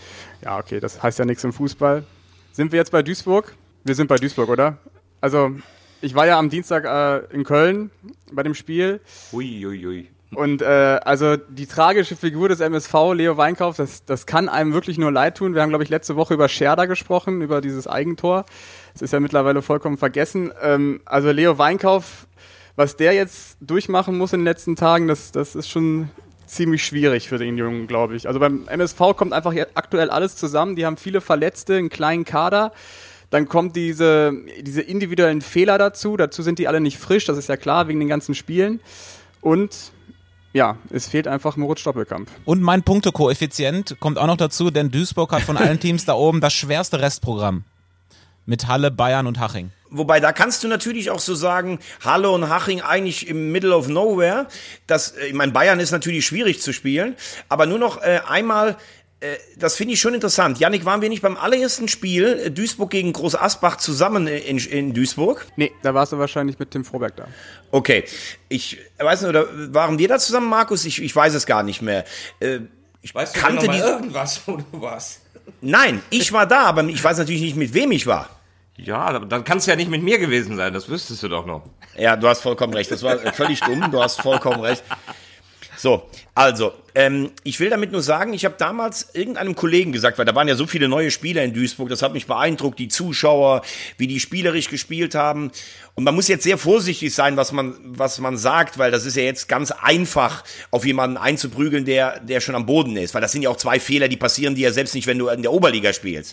ja okay, das heißt ja nichts im Fußball. Sind wir jetzt bei Duisburg? Wir sind bei Duisburg, oder? Also, ich war ja am Dienstag äh, in Köln bei dem Spiel. Ui, ui, ui. Und äh, also die tragische Figur des M S V, Leo Weinkauf, das, das kann einem wirklich nur leid tun. Wir haben, glaube ich, letzte Woche über Scherder gesprochen, über dieses Eigentor. Das ist ja mittlerweile vollkommen vergessen. Ähm, also Leo Weinkauf, was der jetzt durchmachen muss in den letzten Tagen, das, das ist schon ziemlich schwierig für den Jungen, glaube ich. Also beim M S V kommt einfach aktuell alles zusammen. Die haben viele Verletzte, einen kleinen Kader. Dann kommt diese, diese individuellen Fehler dazu. Dazu sind die alle nicht frisch, das ist ja klar, wegen den ganzen Spielen. Und ja, es fehlt einfach Moritz Stoppelkamp. Und mein Punktekoeffizient kommt auch noch dazu, denn Duisburg hat von allen Teams da oben das schwerste Restprogramm. Mit Halle, Bayern und Haching. Wobei, da kannst du natürlich auch so sagen, Halle und Haching eigentlich im Middle of Nowhere. Das, ich meine, Bayern ist natürlich schwierig zu spielen, aber nur noch äh, einmal, äh, das finde ich schon interessant. Jannik, waren wir nicht beim allerersten Spiel äh, Duisburg gegen Groß Asbach zusammen in, in Duisburg? Nee, da warst du wahrscheinlich mit Tim Froberg da. Okay, ich weiß nicht, oder waren wir da zusammen, Markus? Ich, ich weiß es gar nicht mehr. Äh, ich Weißt du kannte noch mal die. irgendwas, wo du warst? Nein, ich war da, aber ich weiß natürlich nicht, mit wem ich war. Ja, dann kann es ja nicht mit mir gewesen sein, das wüsstest du doch noch. Ja, du hast vollkommen recht. Das war völlig dumm. Du hast vollkommen recht. So, also, ähm, ich will damit nur sagen, ich habe damals irgendeinem Kollegen gesagt, weil da waren ja so viele neue Spieler in Duisburg, das hat mich beeindruckt, die Zuschauer, wie die spielerisch gespielt haben. Und man muss jetzt sehr vorsichtig sein, was man, was man sagt, weil das ist ja jetzt ganz einfach, auf jemanden einzuprügeln, der, der schon am Boden ist. Weil das sind ja auch zwei Fehler, die passieren dir ja selbst nicht, wenn du in der Oberliga spielst.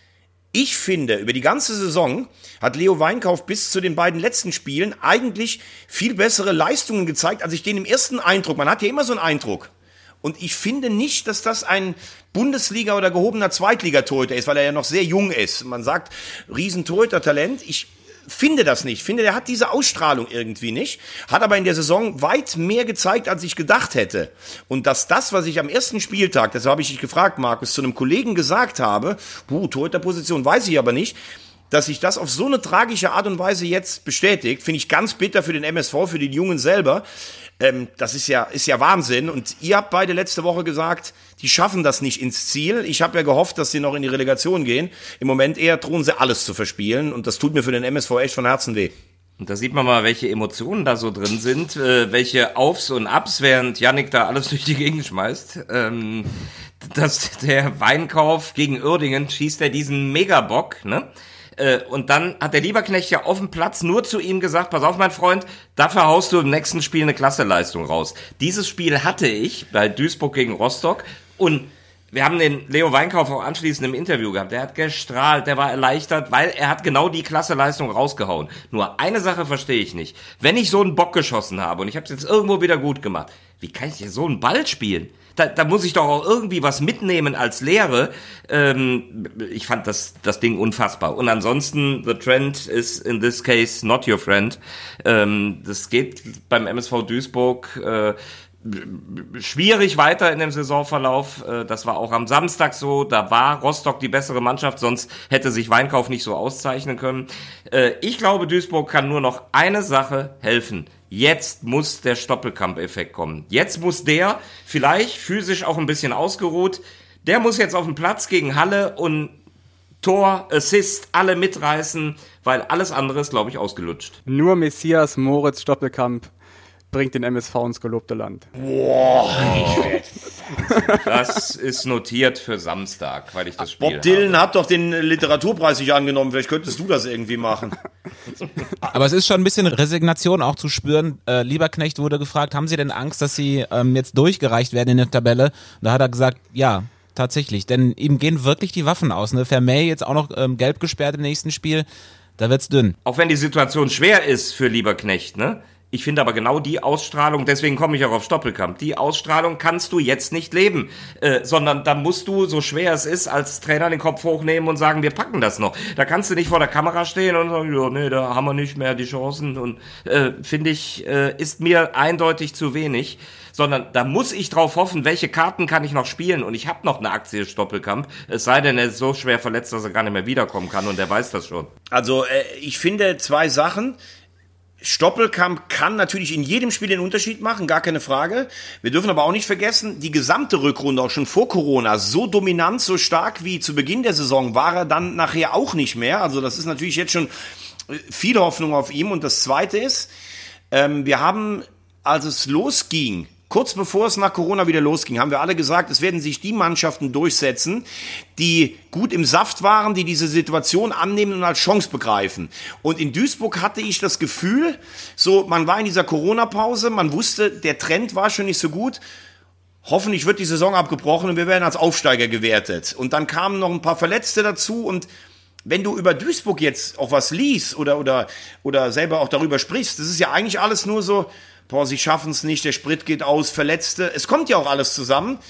Ich finde, über die ganze Saison hat Leo Weinkauf bis zu den beiden letzten Spielen eigentlich viel bessere Leistungen gezeigt, als ich den im ersten Eindruck. Man hat ja immer so einen Eindruck. Und ich finde nicht, dass das ein Bundesliga- oder gehobener Zweitligatorhüter ist, weil er ja noch sehr jung ist. Man sagt, Riesentorhüter-Talent. Ich finde das nicht. Ich finde, der hat diese Ausstrahlung irgendwie nicht. Hat aber in der Saison weit mehr gezeigt, als ich gedacht hätte. Und dass das, was ich am ersten Spieltag, das habe ich dich gefragt, Markus, zu einem Kollegen gesagt habe, puh, Torhüterposition weiß ich aber nicht, dass sich das auf so eine tragische Art und Weise jetzt bestätigt, finde ich ganz bitter für den M S V, für den Jungen selber. Ähm, das ist ja, ist ja Wahnsinn. Und ihr habt beide letzte Woche gesagt, die schaffen das nicht ins Ziel. Ich habe ja gehofft, dass sie noch in die Relegation gehen. Im Moment eher drohen sie alles zu verspielen. Und das tut mir für den M S V echt von Herzen weh. Und da sieht man mal, welche Emotionen da so drin sind, äh, welche Aufs und Abs, während Jannik da alles durch die Gegend schmeißt. Ähm, dass der Weinkauf gegen Uerdingen schießt er diesen Megabock, ne? Und dann hat der Lieberknecht ja auf dem Platz nur zu ihm gesagt, pass auf, mein Freund, dafür haust du im nächsten Spiel eine Klasseleistung raus. Dieses Spiel hatte ich bei Duisburg gegen Rostock und wir haben den Leo Weinkauf auch anschließend im Interview gehabt. Der hat gestrahlt, der war erleichtert, weil er hat genau die Klasseleistung rausgehauen. Nur eine Sache verstehe ich nicht. Wenn ich so einen Bock geschossen habe und ich habe es jetzt irgendwo wieder gut gemacht, wie kann ich hier so einen Ball spielen? Da, da muss ich doch auch irgendwie was mitnehmen als Lehre. Ähm, ich fand das, das Ding unfassbar. Und ansonsten, the trend is in this case not your friend. Ähm, das geht beim M S V Duisburg äh, schwierig weiter in dem Saisonverlauf. Äh, das war auch am Samstag so. Da war Rostock die bessere Mannschaft, sonst hätte sich Weinkauf nicht so auszeichnen können. Äh, ich glaube, Duisburg kann nur noch eine Sache helfen. Jetzt muss der Stoppelkamp-Effekt kommen. Jetzt muss der, vielleicht physisch auch ein bisschen ausgeruht, der muss jetzt auf den Platz gegen Halle und Tor, Assist, alle mitreißen, weil alles andere ist, glaube ich, ausgelutscht. Nur Messias Moritz Stoppelkamp bringt den M S V ins gelobte Land. Boah. Das ist notiert für Samstag, weil ich das Spiel Bob Dylan habe. hat doch den Literaturpreis nicht angenommen. Vielleicht könntest du das irgendwie machen. Aber es ist schon ein bisschen Resignation auch zu spüren. Äh, Lieberknecht wurde gefragt, haben Sie denn Angst, dass Sie ähm, jetzt durchgereicht werden in der Tabelle? Und da hat er gesagt, ja, tatsächlich. Denn ihm gehen wirklich die Waffen aus. Ne? Vermey jetzt auch noch ähm, gelb gesperrt im nächsten Spiel. Da wird's dünn. Auch wenn die Situation schwer ist für Lieberknecht, ne? Ich finde aber genau die Ausstrahlung, deswegen komme ich auch auf Stoppelkamp, die Ausstrahlung kannst du jetzt nicht leben, äh, sondern da musst du, so schwer es ist, als Trainer den Kopf hochnehmen und sagen, wir packen das noch. Da kannst du nicht vor der Kamera stehen und sagen, ja, nee, da haben wir nicht mehr die Chancen und äh, finde ich, äh, ist mir eindeutig zu wenig. Sondern da muss ich drauf hoffen, welche Karten kann ich noch spielen und ich habe noch eine Aktie Stoppelkamp, es sei denn, er ist so schwer verletzt, dass er gar nicht mehr wiederkommen kann und er weiß das schon. Also äh, ich finde zwei Sachen. Stoppelkamp kann natürlich in jedem Spiel den Unterschied machen, gar keine Frage. Wir dürfen aber auch nicht vergessen, die gesamte Rückrunde, auch schon vor Corona, so dominant, so stark wie zu Beginn der Saison, war er dann nachher auch nicht mehr. Also das ist natürlich jetzt schon Viel Hoffnung auf ihm. Und das Zweite ist, ähm, wir haben, als es losging, kurz bevor es nach Corona wieder losging, haben wir alle gesagt, es werden sich die Mannschaften durchsetzen, die gut im Saft waren, die diese Situation annehmen und als Chance begreifen. Und in Duisburg hatte ich das Gefühl, so, man war in dieser Corona-Pause, man wusste, der Trend war schon nicht so gut. Hoffentlich wird die Saison abgebrochen und wir werden als Aufsteiger gewertet. Und dann kamen noch ein paar Verletzte dazu und wenn du über Duisburg jetzt auch was liest oder, oder, oder selber auch darüber sprichst, das ist ja eigentlich alles nur so, boah, sie schaffen es nicht, der Sprit geht aus, Verletzte. Es kommt ja auch alles zusammen.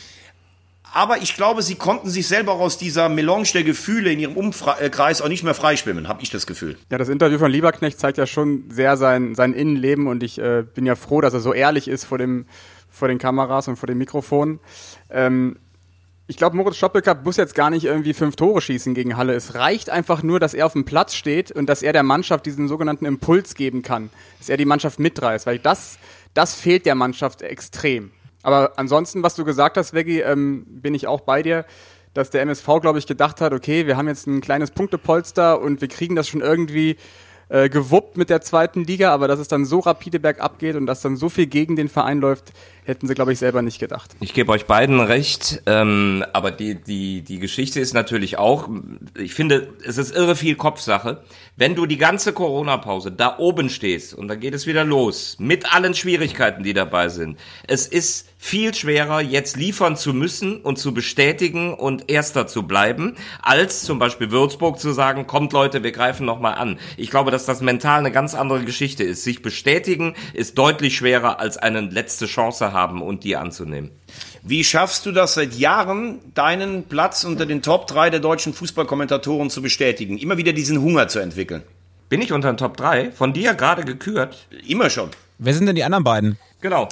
Aber ich glaube, sie konnten sich selber auch aus dieser Melange der Gefühle in ihrem Umkreis auch nicht mehr freischwimmen, habe ich das Gefühl. Ja, das Interview von Lieberknecht zeigt ja schon sehr sein, sein Innenleben und ich äh, bin ja froh, dass er so ehrlich ist vor dem, vor den Kameras und vor dem Mikrofon. Ähm, Ich glaube, Moritz Stoppelkamp muss jetzt gar nicht irgendwie fünf Tore schießen gegen Halle. Es reicht einfach nur, dass er auf dem Platz steht und dass er der Mannschaft diesen sogenannten Impuls geben kann. Dass er die Mannschaft mitreißt, weil das, das fehlt der Mannschaft extrem. Aber ansonsten, was du gesagt hast, Veggi, ähm, bin ich auch bei dir, dass der M S V, glaube ich, gedacht hat, okay, wir haben jetzt ein kleines Punktepolster und wir kriegen das schon irgendwie äh, gewuppt mit der zweiten Liga, aber dass es dann so rapide bergab geht und dass dann so viel gegen den Verein läuft, hätten sie, glaube ich, selber nicht gedacht. Ich gebe euch beiden recht, ähm, aber die, die, die Geschichte ist natürlich auch, ich finde, es ist irre viel Kopfsache. Wenn du die ganze Corona-Pause da oben stehst und dann geht es wieder los, mit allen Schwierigkeiten, die dabei sind, es ist viel schwerer, jetzt liefern zu müssen und zu bestätigen und Erster zu bleiben, als zum Beispiel Würzburg zu sagen, kommt Leute, wir greifen nochmal an. Ich glaube, dass das mental eine ganz andere Geschichte ist. Sich bestätigen ist deutlich schwerer, als eine letzte Chance haben und die anzunehmen. Wie schaffst du das seit Jahren, deinen Platz unter den Top drei der deutschen Fußballkommentatoren zu bestätigen? Immer wieder diesen Hunger zu entwickeln. Bin ich unter den Top drei? Von dir gerade gekürt? Immer schon. Wer sind denn die anderen beiden? Genau.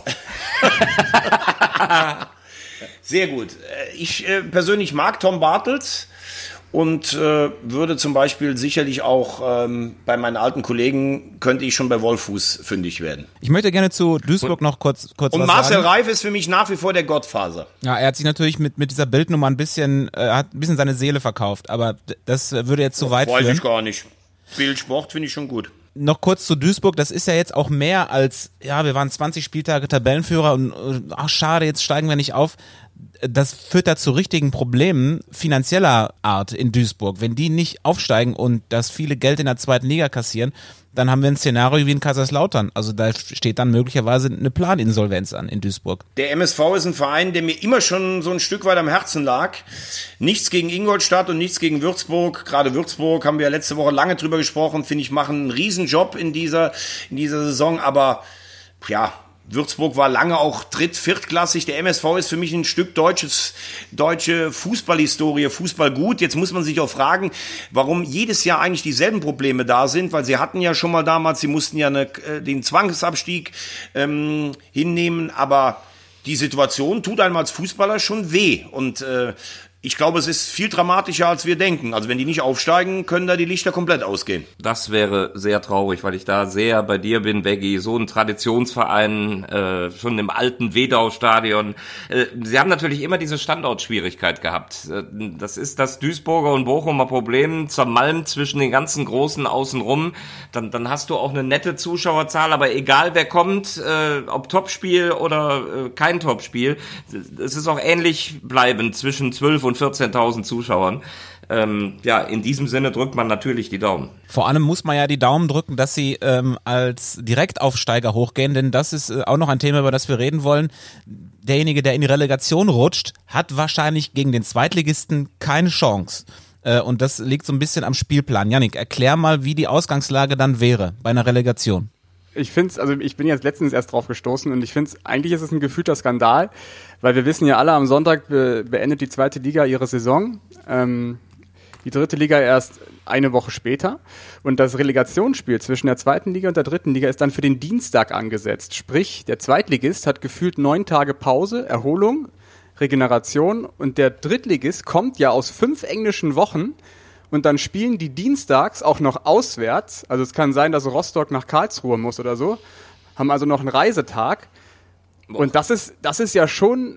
Sehr gut. Ich äh, persönlich mag Tom Bartels und äh, würde zum Beispiel sicherlich auch ähm, bei meinen alten Kollegen, könnte ich schon bei Wolfuß fündig werden. Ich möchte gerne zu Duisburg noch kurz, kurz und was Marcel sagen. Reif ist für mich nach wie vor der Gottfaser. Ja, er hat sich natürlich mit, mit dieser Bildnummer ein bisschen, äh, hat ein bisschen seine Seele verkauft, aber d- das würde jetzt zu weit Weiß führen. ich gar nicht. Bildsport finde ich schon gut. Noch kurz zu Duisburg, das ist ja jetzt auch mehr als, ja, wir waren zwanzig Spieltage Tabellenführer und ach schade, jetzt steigen wir nicht auf. Das führt da zu richtigen Problemen finanzieller Art in Duisburg. Wenn die nicht aufsteigen und das viele Geld in der zweiten Liga kassieren, dann haben wir ein Szenario wie in Kaiserslautern. Also da steht dann möglicherweise eine Planinsolvenz an in Duisburg. Der M S V ist ein Verein, der mir immer schon so ein Stück weit am Herzen lag. Nichts gegen Ingolstadt und nichts gegen Würzburg. Gerade Würzburg haben wir letzte Woche lange drüber gesprochen, finde ich, machen einen Riesenjob in dieser, in dieser Saison. Aber ja, Würzburg war lange auch dritt-, viertklassig. Der M S V ist für mich ein Stück deutsches, deutsche Fußballhistorie, Fußball gut. Jetzt muss man sich auch fragen, warum jedes Jahr eigentlich dieselben Probleme da sind, weil sie hatten ja schon mal damals, sie mussten ja eine, den Zwangsabstieg ähm, hinnehmen, aber die Situation tut einem als Fußballer schon weh und äh, ich glaube, es ist viel dramatischer, als wir denken. Also wenn die nicht aufsteigen, können da die Lichter komplett ausgehen. Das wäre sehr traurig, weil ich da sehr bei dir bin, Veggi. So ein Traditionsverein, äh, schon im alten Wedau-Stadion. Äh, sie haben natürlich immer diese Standortschwierigkeit gehabt. Äh, das ist das Duisburger und Bochumer Problem, zermalmt zwischen den ganzen Großen außenrum. Dann, dann hast du auch eine nette Zuschauerzahl, aber egal wer kommt, äh, ob Topspiel oder äh, kein Topspiel, es ist auch ähnlich bleibend zwischen zwölf und vierzehntausend Zuschauern. Ähm, ja, in diesem Sinne drückt man natürlich die Daumen. Vor allem muss man ja die Daumen drücken, dass sie ähm, als Direktaufsteiger hochgehen, denn das ist äh, auch noch ein Thema, über das wir reden wollen. Derjenige, der in die Relegation rutscht, hat wahrscheinlich gegen den Zweitligisten keine Chance. Äh, und das liegt so ein bisschen am Spielplan. Jannik, erklär mal, wie die Ausgangslage dann wäre bei einer Relegation. Ich finde es, also ich bin jetzt letztens erst drauf gestoßen und ich finde es, eigentlich ist es ein gefühlter Skandal, weil wir wissen ja alle, am Sonntag be- beendet die zweite Liga ihre Saison, ähm, die dritte Liga erst eine Woche später und das Relegationsspiel zwischen der zweiten Liga und der dritten Liga ist dann für den Dienstag angesetzt. Sprich, der Zweitligist hat gefühlt neun Tage Pause, Erholung, Regeneration und der Drittligist kommt ja aus fünf englischen Wochen. Und dann spielen die dienstags auch noch auswärts. Also es kann sein, dass Rostock nach Karlsruhe muss oder so. Haben also noch einen Reisetag. Und das ist, das ist ja schon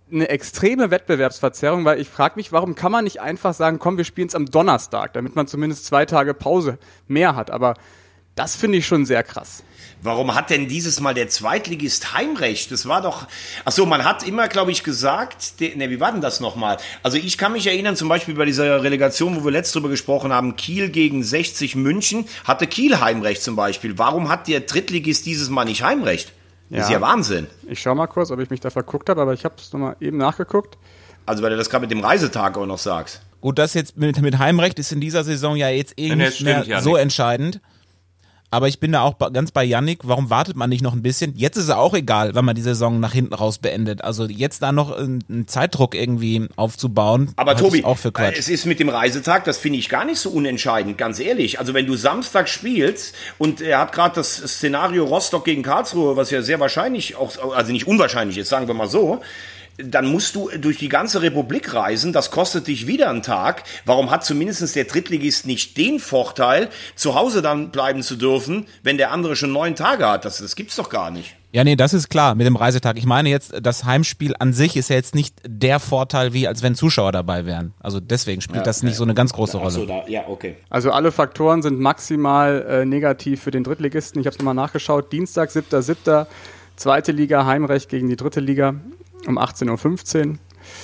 eine extreme Wettbewerbsverzerrung, weil ich frage mich, warum kann man nicht einfach sagen, komm, wir spielen es am Donnerstag, damit man zumindest zwei Tage Pause mehr hat. Aber das finde ich schon sehr krass. Warum hat denn dieses Mal der Zweitligist Heimrecht? Das war doch, ach so, man hat immer, glaube ich, gesagt, de, ne, wie war denn das nochmal? Also ich kann mich erinnern, zum Beispiel bei dieser Relegation, wo wir letzt drüber gesprochen haben, Kiel gegen sechzig München, hatte Kiel Heimrecht zum Beispiel. Warum hat der Drittligist dieses Mal nicht Heimrecht? Das ja. ist ja Wahnsinn. Ich schau mal kurz, ob ich mich da verguckt habe, aber ich habe es nochmal eben nachgeguckt. Also weil du das gerade mit dem Reisetag auch noch sagst. Gut, das jetzt mit, mit Heimrecht ist in dieser Saison ja jetzt eh nicht mehr stimmt, so entscheidend. Aber ich bin da auch ganz bei Yannick, warum wartet man nicht noch ein bisschen? Jetzt ist es auch egal, wenn man die Saison nach hinten raus beendet. Also jetzt da noch einen Zeitdruck irgendwie aufzubauen, aber Tobi, auch für Quatsch. Es ist mit dem Reisetag, das finde ich gar nicht so unentscheidend, ganz ehrlich. Also wenn du Samstag spielst und er hat gerade das Szenario Rostock gegen Karlsruhe, was ja sehr wahrscheinlich, auch, also nicht unwahrscheinlich ist, sagen wir mal so, dann musst du durch die ganze Republik reisen, das kostet dich wieder einen Tag. Warum hat zumindest der Drittligist nicht den Vorteil, zu Hause dann bleiben zu dürfen, wenn der andere schon neun Tage hat? Das, das gibt's doch gar nicht. Ja, nee, das ist klar mit dem Reisetag. Ich meine jetzt, das Heimspiel an sich ist ja jetzt nicht der Vorteil, wie als wenn Zuschauer dabei wären. Also deswegen spielt ja, das nicht ja. so eine ganz große Rolle. So, da, ja, okay. Also alle Faktoren sind maximal äh, negativ für den Drittligisten. Ich habe es nochmal nachgeschaut. Dienstag, siebter siebter Zweite Liga, Heimrecht gegen die dritte Liga. Um achtzehn Uhr fünfzehn.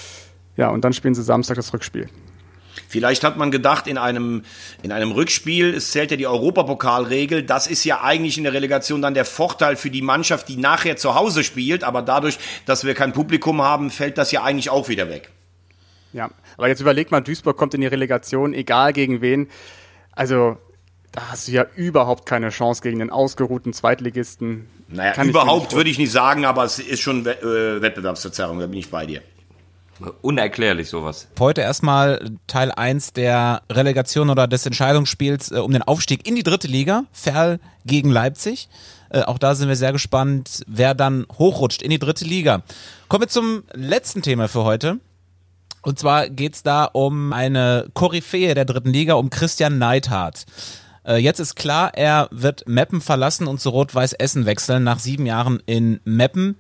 Ja, und dann spielen sie Samstag das Rückspiel. Vielleicht hat man gedacht, in einem, in einem Rückspiel, es zählt ja die Europapokalregel, das ist ja eigentlich in der Relegation dann der Vorteil für die Mannschaft, die nachher zu Hause spielt, aber dadurch, dass wir kein Publikum haben, fällt das ja eigentlich auch wieder weg. Ja, aber jetzt überleg mal, Duisburg kommt in die Relegation, egal gegen wen. Also, da hast du ja überhaupt keine Chance gegen den ausgeruhten Zweitligisten. Naja, Kann überhaupt würde ich nicht sagen, aber es ist schon äh, Wettbewerbsverzerrung, da bin ich bei dir. Unerklärlich sowas. Heute erstmal Teil eins der Relegation oder des Entscheidungsspiels äh, um den Aufstieg in die dritte Liga. Ferl gegen Leipzig. Äh, auch da sind wir sehr gespannt, wer dann hochrutscht in die dritte Liga. Kommen wir zum letzten Thema für heute. Und zwar geht's da um eine Koryphäe der dritten Liga, um Christian Neidhardt. Jetzt ist klar, er wird Meppen verlassen und zu Rot-Weiß Essen wechseln nach sieben Jahren in Meppen.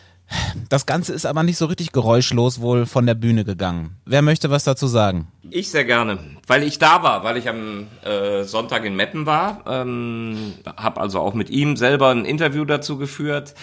Das Ganze ist aber nicht so richtig geräuschlos wohl von der Bühne gegangen. Wer möchte was dazu sagen? Ich sehr gerne, weil ich da war, weil ich am äh, Sonntag in Meppen war. Ähm, habe also auch mit ihm selber ein Interview dazu geführt.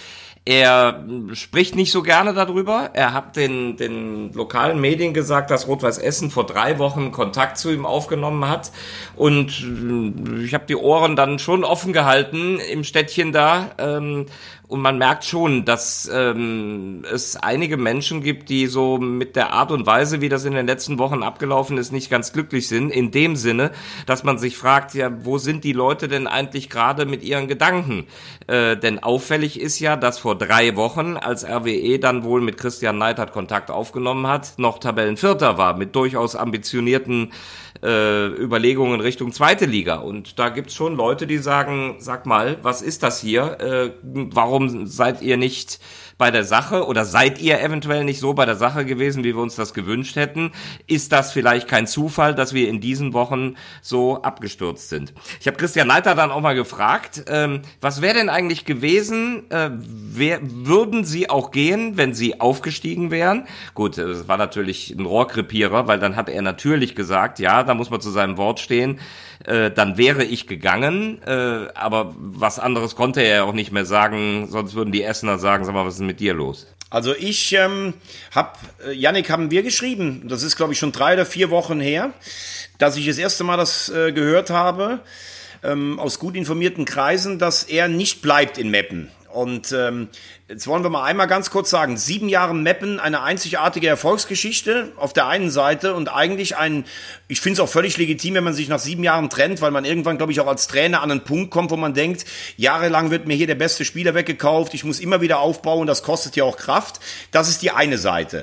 Er spricht nicht so gerne darüber. Er hat den, den lokalen Medien gesagt, dass Rot-Weiß Essen vor drei Wochen Kontakt zu ihm aufgenommen hat. Und ich habe die Ohren dann schon offen gehalten im Städtchen da. Ähm, Und man merkt schon, dass ähm, es einige Menschen gibt, die so mit der Art und Weise, wie das in den letzten Wochen abgelaufen ist, nicht ganz glücklich sind. In dem Sinne, dass man sich fragt, ja, wo sind die Leute denn eigentlich gerade mit ihren Gedanken? Äh, denn auffällig ist ja, dass vor drei Wochen, als R W E dann wohl mit Christian Neidhardt Kontakt aufgenommen hat, noch Tabellenvierter war, mit durchaus ambitionierten äh, Überlegungen Richtung zweite Liga. Und da gibt's schon Leute, die sagen, sag mal, was ist das hier? Äh, warum seid ihr nicht bei der Sache oder seid ihr eventuell nicht so bei der Sache gewesen, wie wir uns das gewünscht hätten? Ist das vielleicht kein Zufall, dass wir in diesen Wochen so abgestürzt sind? Ich habe Christian Neidhardt dann auch mal gefragt, ähm, was wäre denn eigentlich gewesen, äh, wer, würden sie auch gehen, wenn sie aufgestiegen wären? Gut, das war natürlich ein Rohrkrepierer, weil dann hat er natürlich gesagt, ja, da muss man zu seinem Wort stehen, äh, dann wäre ich gegangen, äh, aber was anderes konnte er auch nicht mehr sagen, sonst würden die Essener sagen, sag mal, was ist denn mit dir los? Also ich ähm, hab, äh, Yannick, haben wir geschrieben, das ist glaube ich schon drei oder vier Wochen her, dass ich das erste Mal das äh, gehört habe, ähm, aus gut informierten Kreisen, dass er nicht bleibt in Meppen. Und ähm, jetzt wollen wir mal einmal ganz kurz sagen, sieben Jahre Meppen, eine einzigartige Erfolgsgeschichte auf der einen Seite und eigentlich ein, ich finde es auch völlig legitim, wenn man sich nach sieben Jahren trennt, weil man irgendwann, glaube ich, auch als Trainer an einen Punkt kommt, wo man denkt, jahrelang wird mir hier der beste Spieler weggekauft, ich muss immer wieder aufbauen, das kostet ja auch Kraft. Das ist die eine Seite.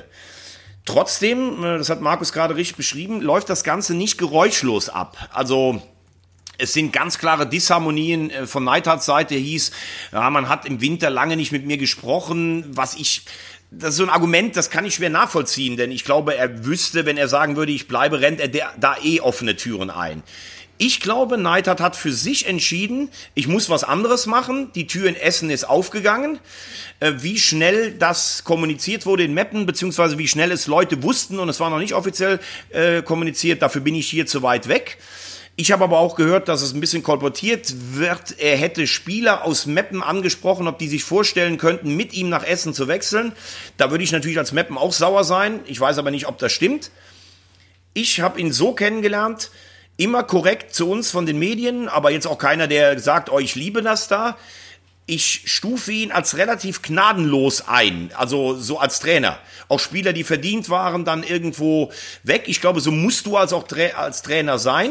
Trotzdem, das hat Markus gerade richtig beschrieben, läuft das Ganze nicht geräuschlos ab. Also es sind ganz klare Disharmonien von Neidhardts Seite, hieß, ja, man hat im Winter lange nicht mit mir gesprochen, was ich, das ist so ein Argument, das kann ich schwer nachvollziehen, denn ich glaube, er wüsste, wenn er sagen würde, ich bleibe, rennt er der, da eh offene Türen ein. Ich glaube, Neidhardt hat für sich entschieden, ich muss was anderes machen. Die Tür in Essen ist aufgegangen. Äh, wie schnell das kommuniziert wurde in Meppen, beziehungsweise wie schnell es Leute wussten und es war noch nicht offiziell äh, kommuniziert, dafür bin ich hier zu weit weg. Ich habe aber auch gehört, dass es ein bisschen kolportiert wird. Er hätte Spieler aus Meppen angesprochen, ob die sich vorstellen könnten, mit ihm nach Essen zu wechseln. Da würde ich natürlich als Meppen auch sauer sein. Ich weiß aber nicht, ob das stimmt. Ich habe ihn so kennengelernt, immer korrekt zu uns von den Medien, aber jetzt auch keiner, der sagt, oh, ich liebe das da. Ich stufe ihn als relativ gnadenlos ein, also so als Trainer. Auch Spieler, die verdient waren, dann irgendwo weg. Ich glaube, so musst du als auch Tra- als Trainer sein.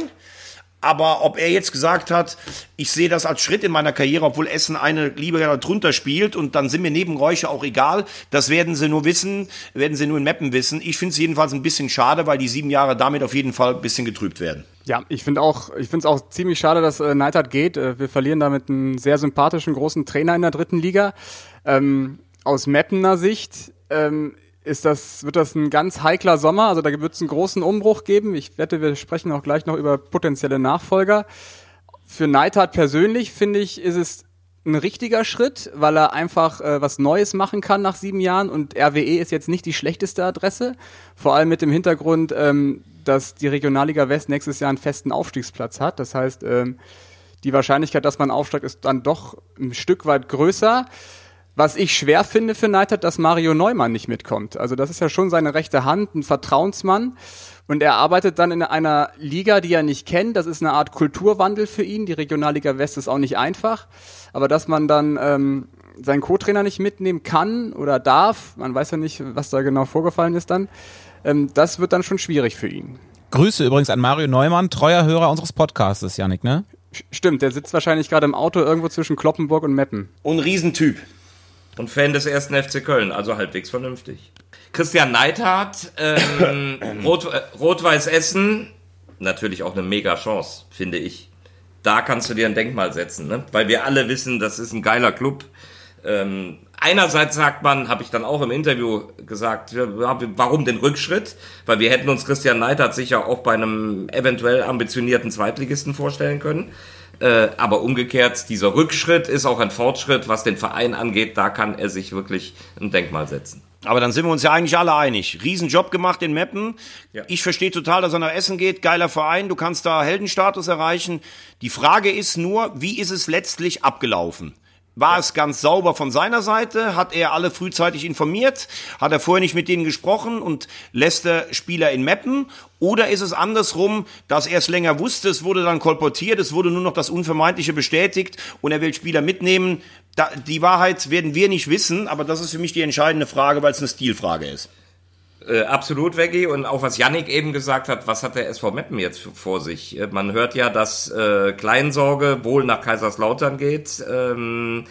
Aber ob er jetzt gesagt hat, ich sehe das als Schritt in meiner Karriere, obwohl Essen eine Liga drunter spielt und dann sind mir Nebengeräusche auch egal, das werden sie nur wissen, werden sie nur in Meppen wissen. Ich finde es jedenfalls ein bisschen schade, weil die sieben Jahre damit auf jeden Fall ein bisschen getrübt werden. Ja, ich finde auch, ich finde es auch ziemlich schade, dass äh, Neidhardt geht. Äh, wir verlieren damit einen sehr sympathischen großen Trainer in der dritten Liga. Ähm, aus Meppener Sicht ähm, ist das, wird das ein ganz heikler Sommer. Also da wird es einen großen Umbruch geben. Ich wette, wir sprechen auch gleich noch über potenzielle Nachfolger. Für Neidhardt persönlich, finde ich, ist es ein richtiger Schritt, weil er einfach äh, was Neues machen kann nach sieben Jahren. Und R W E ist jetzt nicht die schlechteste Adresse. Vor allem mit dem Hintergrund, ähm, dass die Regionalliga West nächstes Jahr einen festen Aufstiegsplatz hat. Das heißt, ähm, die Wahrscheinlichkeit, dass man aufsteigt, ist dann doch ein Stück weit größer. Was ich schwer finde für Neidhardt, dass Mario Neumann nicht mitkommt. Also das ist ja schon seine rechte Hand, ein Vertrauensmann. Und er arbeitet dann in einer Liga, die er nicht kennt. Das ist eine Art Kulturwandel für ihn. Die Regionalliga West ist auch nicht einfach. Aber dass man dann ähm, seinen Co-Trainer nicht mitnehmen kann oder darf, man weiß ja nicht, was da genau vorgefallen ist dann, ähm, das wird dann schon schwierig für ihn. Grüße übrigens an Mario Neumann, treuer Hörer unseres Podcasts, Yannick, ne? Stimmt, der sitzt wahrscheinlich gerade im Auto irgendwo zwischen Kloppenburg und Meppen. Und ein Riesentyp. Und Fan des ersten F C Köln, also halbwegs vernünftig. Christian Neidhardt, ähm, Rot, äh, Rot-Weiß Essen, natürlich auch eine mega Chance, finde ich. Da kannst du dir ein Denkmal setzen, ne? Weil wir alle wissen, das ist ein geiler Club. Ähm, einerseits sagt man, habe ich dann auch im Interview gesagt, warum den Rückschritt? Weil wir hätten uns Christian Neidhardt sicher auch bei einem eventuell ambitionierten Zweitligisten vorstellen können. Äh, aber umgekehrt, dieser Rückschritt ist auch ein Fortschritt, was den Verein angeht. Da kann er sich wirklich ein Denkmal setzen. Aber dann sind wir uns ja eigentlich alle einig. Riesenjob gemacht in Meppen. Ja. Ich verstehe total, dass er nach Essen geht. Geiler Verein, du kannst da Heldenstatus erreichen. Die Frage ist nur, wie ist es letztlich abgelaufen? War es ganz sauber von seiner Seite? Hat er alle frühzeitig informiert? Hat er vorher nicht mit denen gesprochen und lässt der Spieler in Meppen? Oder ist es andersrum, dass er es länger wusste, es wurde dann kolportiert, es wurde nur noch das Unvermeidliche bestätigt und er will Spieler mitnehmen? Da, die Wahrheit werden wir nicht wissen, aber das ist für mich die entscheidende Frage, weil es eine Stilfrage ist. Äh, absolut, Veggie. Und auch was Yannick eben gesagt hat, was hat der S V Meppen jetzt vor sich? Äh, man hört ja, dass äh, Kleinsorge wohl nach Kaiserslautern geht. Ähm,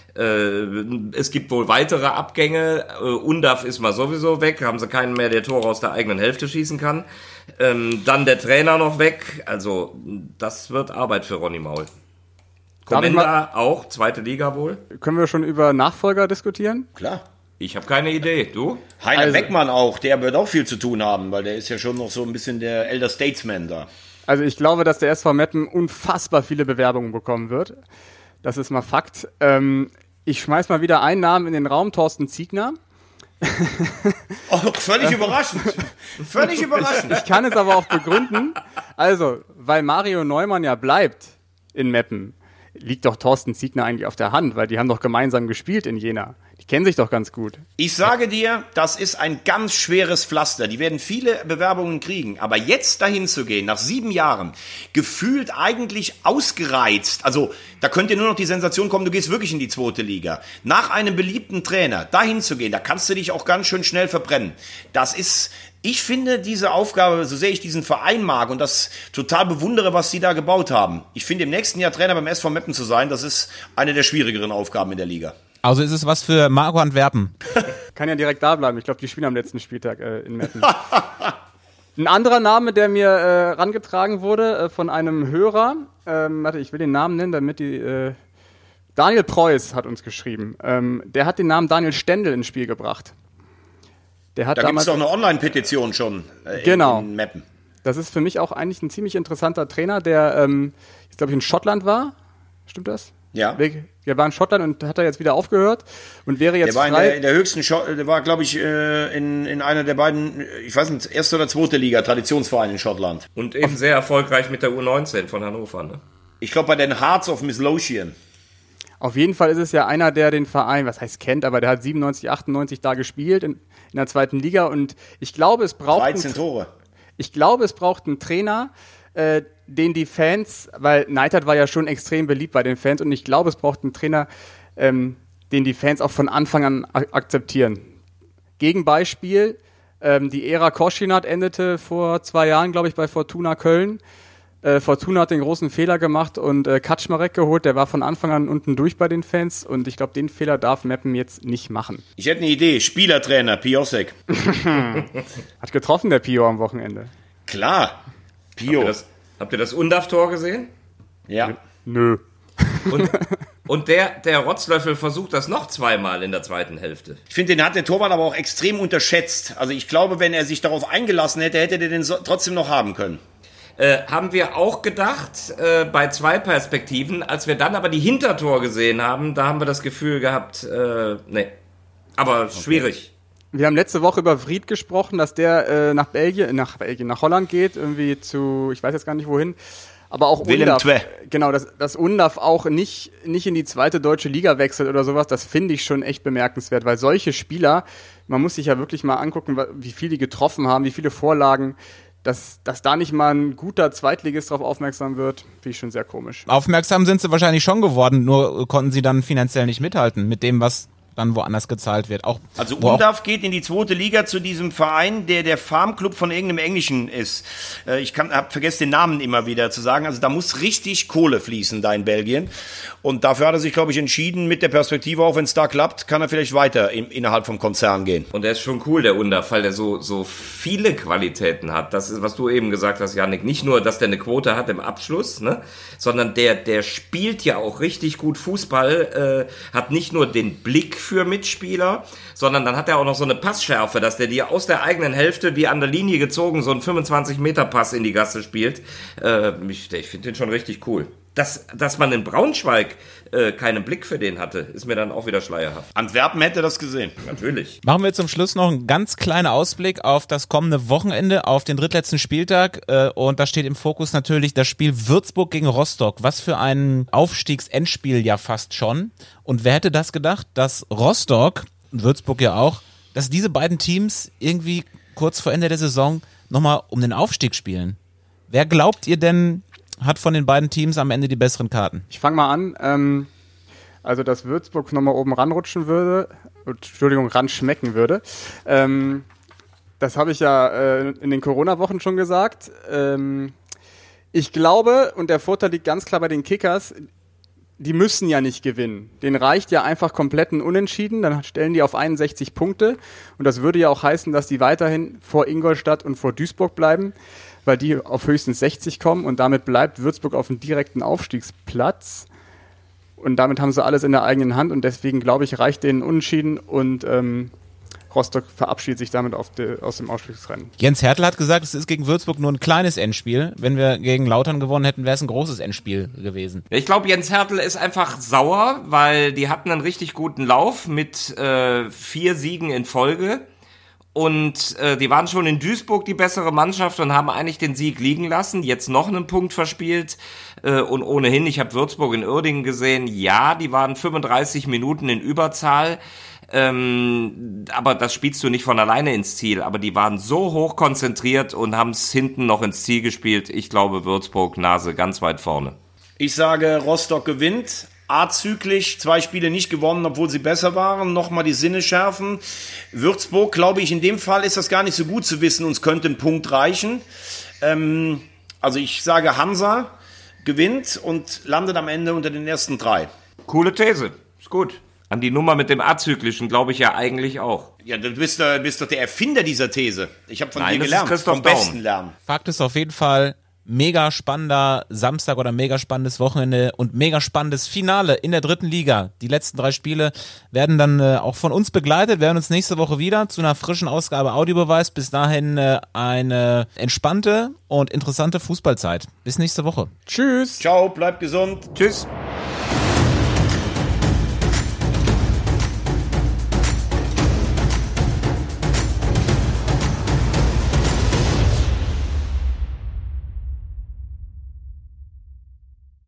äh, es gibt wohl weitere Abgänge. Äh, Undav ist mal sowieso weg. Haben sie keinen mehr, der Tore aus der eigenen Hälfte schießen kann. Ähm, dann der Trainer noch weg. Also das wird Arbeit für Ronny Maul. Komenda auch, zweite Liga wohl. Können wir schon über Nachfolger diskutieren? Klar. Ich habe keine Idee. Du? Heiner also, Beckmann auch, der wird auch viel zu tun haben, weil der ist ja schon noch so ein bisschen der Elder Statesman da. Also ich glaube, dass der S V Meppen unfassbar viele Bewerbungen bekommen wird. Das ist mal Fakt. Ähm, ich schmeiß mal wieder einen Namen in den Raum, Thorsten Ziegner. Oh, völlig überraschend. Völlig überraschend. Ich, ich kann es aber auch begründen. Also, weil Mario Neumann ja bleibt in Meppen, liegt doch Thorsten Ziegner eigentlich auf der Hand, weil die haben doch gemeinsam gespielt in Jena. Die kennen sich doch ganz gut. Ich sage dir, das ist ein ganz schweres Pflaster. Die werden viele Bewerbungen kriegen. Aber jetzt dahin zu gehen, nach sieben Jahren, gefühlt eigentlich ausgereizt. Also, da könnte nur noch die Sensation kommen, du gehst wirklich in die zweite Liga. Nach einem beliebten Trainer, dahin zu gehen, da kannst du dich auch ganz schön schnell verbrennen. Das ist... Ich finde diese Aufgabe, so sehr ich diesen Verein mag und das total bewundere, was sie da gebaut haben. Ich finde, im nächsten Jahr Trainer beim S V Meppen zu sein, das ist eine der schwierigeren Aufgaben in der Liga. Also ist es was für Marco Antwerpen. Kann ja direkt da bleiben. Ich glaube, die spielen am letzten Spieltag äh, in Meppen. Ein anderer Name, der mir äh, rangetragen wurde äh, von einem Hörer, ähm, warte, ich will den Namen nennen, damit die... Äh, Daniel Preuß hat uns geschrieben. Ähm, der hat den Namen Daniel Stendel ins Spiel gebracht. Der hat da gibt es damals doch eine Online-Petition schon äh, genau. in, in Meppen. Das ist für mich auch eigentlich ein ziemlich interessanter Trainer, der, ähm, jetzt glaube ich in Schottland war. Stimmt das? Ja. Der war in Schottland und hat er jetzt wieder aufgehört und wäre jetzt Der war in frei. der, in der höchsten, Scho- der war, glaube ich, äh, in, in einer der beiden, ich weiß nicht, erste oder zweite Liga, Traditionsverein in Schottland. Und eben sehr erfolgreich mit der U neunzehn von Hannover, ne? Ich glaube bei den Hearts of Miss Lothian. Auf jeden Fall ist es ja einer, der den Verein, was heißt kennt, aber der hat siebenundneunzig, achtundneunzig da gespielt in, in der zweiten Liga und ich glaube, es braucht dreizehn einen, Tore. ich glaube, es braucht einen Trainer, äh, den die Fans, weil Neidhardt war ja schon extrem beliebt bei den Fans und ich glaube, es braucht einen Trainer, ähm, den die Fans auch von Anfang an ak- akzeptieren. Gegenbeispiel, ähm, die Ära Koschinat endete vor zwei Jahren, glaube ich, bei Fortuna Köln. Äh, Fortuna hat den großen Fehler gemacht und äh, Kaczmarek geholt, der war von Anfang an unten durch bei den Fans und ich glaube, den Fehler darf Meppen jetzt nicht machen. Ich hätte eine Idee, Spielertrainer, Piosek. Hat getroffen, der Pio am Wochenende. Klar, Pio. Habt ihr das, habt ihr das Undaf-Tor gesehen? Ja. Nö. Und, und der, der Rotzlöffel versucht das noch zweimal in der zweiten Hälfte. Ich finde, den hat der Torwart aber auch extrem unterschätzt. Also ich glaube, wenn er sich darauf eingelassen hätte, hätte er den so, trotzdem noch haben können. Äh, haben wir auch gedacht, äh, bei zwei Perspektiven. Als wir dann aber die Hintertor gesehen haben, da haben wir das Gefühl gehabt, äh, nee. Aber schwierig. Wir haben letzte Woche über Vried gesprochen, dass der äh, nach Belgien, nach Belgien, nach Holland geht, irgendwie zu, ich weiß jetzt gar nicht wohin. Aber auch Willem Undaf, Twee. genau, dass, dass Undaf auch nicht, nicht in die zweite deutsche Liga wechselt oder sowas, das finde ich schon echt bemerkenswert, weil solche Spieler, man muss sich ja wirklich mal angucken, wie viele die getroffen haben, wie viele Vorlagen, dass, dass da nicht mal ein guter Zweitligist drauf aufmerksam wird, finde ich schon sehr komisch. Aufmerksam sind sie wahrscheinlich schon geworden, nur konnten sie dann finanziell nicht mithalten mit dem, was dann woanders gezahlt wird. Auch, Also wo auch- Undaf geht in die zweite Liga zu diesem Verein, der der Farmclub von irgendeinem Englischen ist. Äh, Ich kann, hab vergessen den Namen immer wieder zu sagen. Also da muss richtig Kohle fließen da in Belgien. Und dafür hat er sich, glaube ich, entschieden, mit der Perspektive, auch wenn es da klappt, kann er vielleicht weiter in, innerhalb vom Konzern gehen. Und der ist schon cool, der Undaf, weil der so, so viele Qualitäten hat. Das ist, was du eben gesagt hast, Yannick. Nicht nur, dass der eine Quote hat im Abschluss, ne, sondern der, der spielt ja auch richtig gut Fußball, äh, hat nicht nur den Blick für Mitspieler, sondern dann hat er auch noch so eine Passschärfe, dass der dir aus der eigenen Hälfte wie an der Linie gezogen so einen fünfundzwanzig Meter Pass in die Gasse spielt. Äh, ich ich finde den schon richtig cool. Dass, dass man in Braunschweig äh, keinen Blick für den hatte, ist mir dann auch wieder schleierhaft. Antwerpen hätte das gesehen. Natürlich. Machen wir zum Schluss noch einen ganz kleinen Ausblick auf das kommende Wochenende, auf den drittletzten Spieltag. Äh, und da steht im Fokus natürlich das Spiel Würzburg gegen Rostock. Was für ein Aufstiegsendspiel ja fast schon. Und wer hätte das gedacht, dass Rostock, und Würzburg ja auch, dass diese beiden Teams irgendwie kurz vor Ende der Saison nochmal um den Aufstieg spielen? Wer glaubt ihr denn, hat von den beiden Teams am Ende die besseren Karten? Ich fange mal an. Ähm, also, dass Würzburg nochmal oben ranrutschen würde, Entschuldigung, ranschmecken würde. Ähm, das habe ich ja äh, in den Corona-Wochen schon gesagt. Ähm, ich glaube, und der Vorteil liegt ganz klar bei den Kickers, die müssen ja nicht gewinnen. Denen reicht ja einfach komplett ein Unentschieden, dann stellen die auf einundsechzig Punkte. Und das würde ja auch heißen, dass die weiterhin vor Ingolstadt und vor Duisburg bleiben, weil die auf höchstens sechzig kommen und damit bleibt Würzburg auf dem direkten Aufstiegsplatz. Und damit haben sie alles in der eigenen Hand und deswegen, glaube ich, reicht denen Unentschieden und ähm, Rostock verabschiedet sich damit auf de, aus dem Aufstiegsrennen. Jens Hertel hat gesagt, es ist gegen Würzburg nur ein kleines Endspiel. Wenn wir gegen Lautern gewonnen hätten, wäre es ein großes Endspiel gewesen. Ich glaube, Jens Hertel ist einfach sauer, weil die hatten einen richtig guten Lauf mit äh, vier Siegen in Folge. Und äh, die waren schon in Duisburg die bessere Mannschaft und haben eigentlich den Sieg liegen lassen. Jetzt noch einen Punkt verspielt. Äh, und ohnehin, ich habe Würzburg in Uerdingen gesehen. Ja, die waren fünfunddreißig Minuten in Überzahl. Ähm, aber das spielst du nicht von alleine ins Ziel. Aber die waren so hoch konzentriert und haben es hinten noch ins Ziel gespielt. Ich glaube, Würzburg, Nase ganz weit vorne. Ich sage, Rostock gewinnt. Azyklisch, zwei Spiele nicht gewonnen, obwohl sie besser waren. Nochmal die Sinne schärfen. Würzburg, glaube ich, in dem Fall ist das gar nicht so gut zu wissen. Uns könnte ein Punkt reichen. Ähm, also ich sage, Hansa gewinnt und landet am Ende unter den ersten drei. Coole These. Ist gut. An die Nummer mit dem Azyklischen glaube ich ja eigentlich auch. Ja, du bist, du bist doch der Erfinder dieser These. Ich habe von Nein, dir das ist gelernt. Christoph vom Daum. Besten lernen. Fakt ist auf jeden Fall, mega spannender Samstag oder mega spannendes Wochenende und mega spannendes Finale in der dritten Liga. Die letzten drei Spiele werden dann äh, auch von uns begleitet. Wir hören uns nächste Woche wieder zu einer frischen Ausgabe Audiobeweis. Bis dahin äh, eine entspannte und interessante Fußballzeit. Bis nächste Woche. Tschüss. Ciao, bleibt gesund. Tschüss.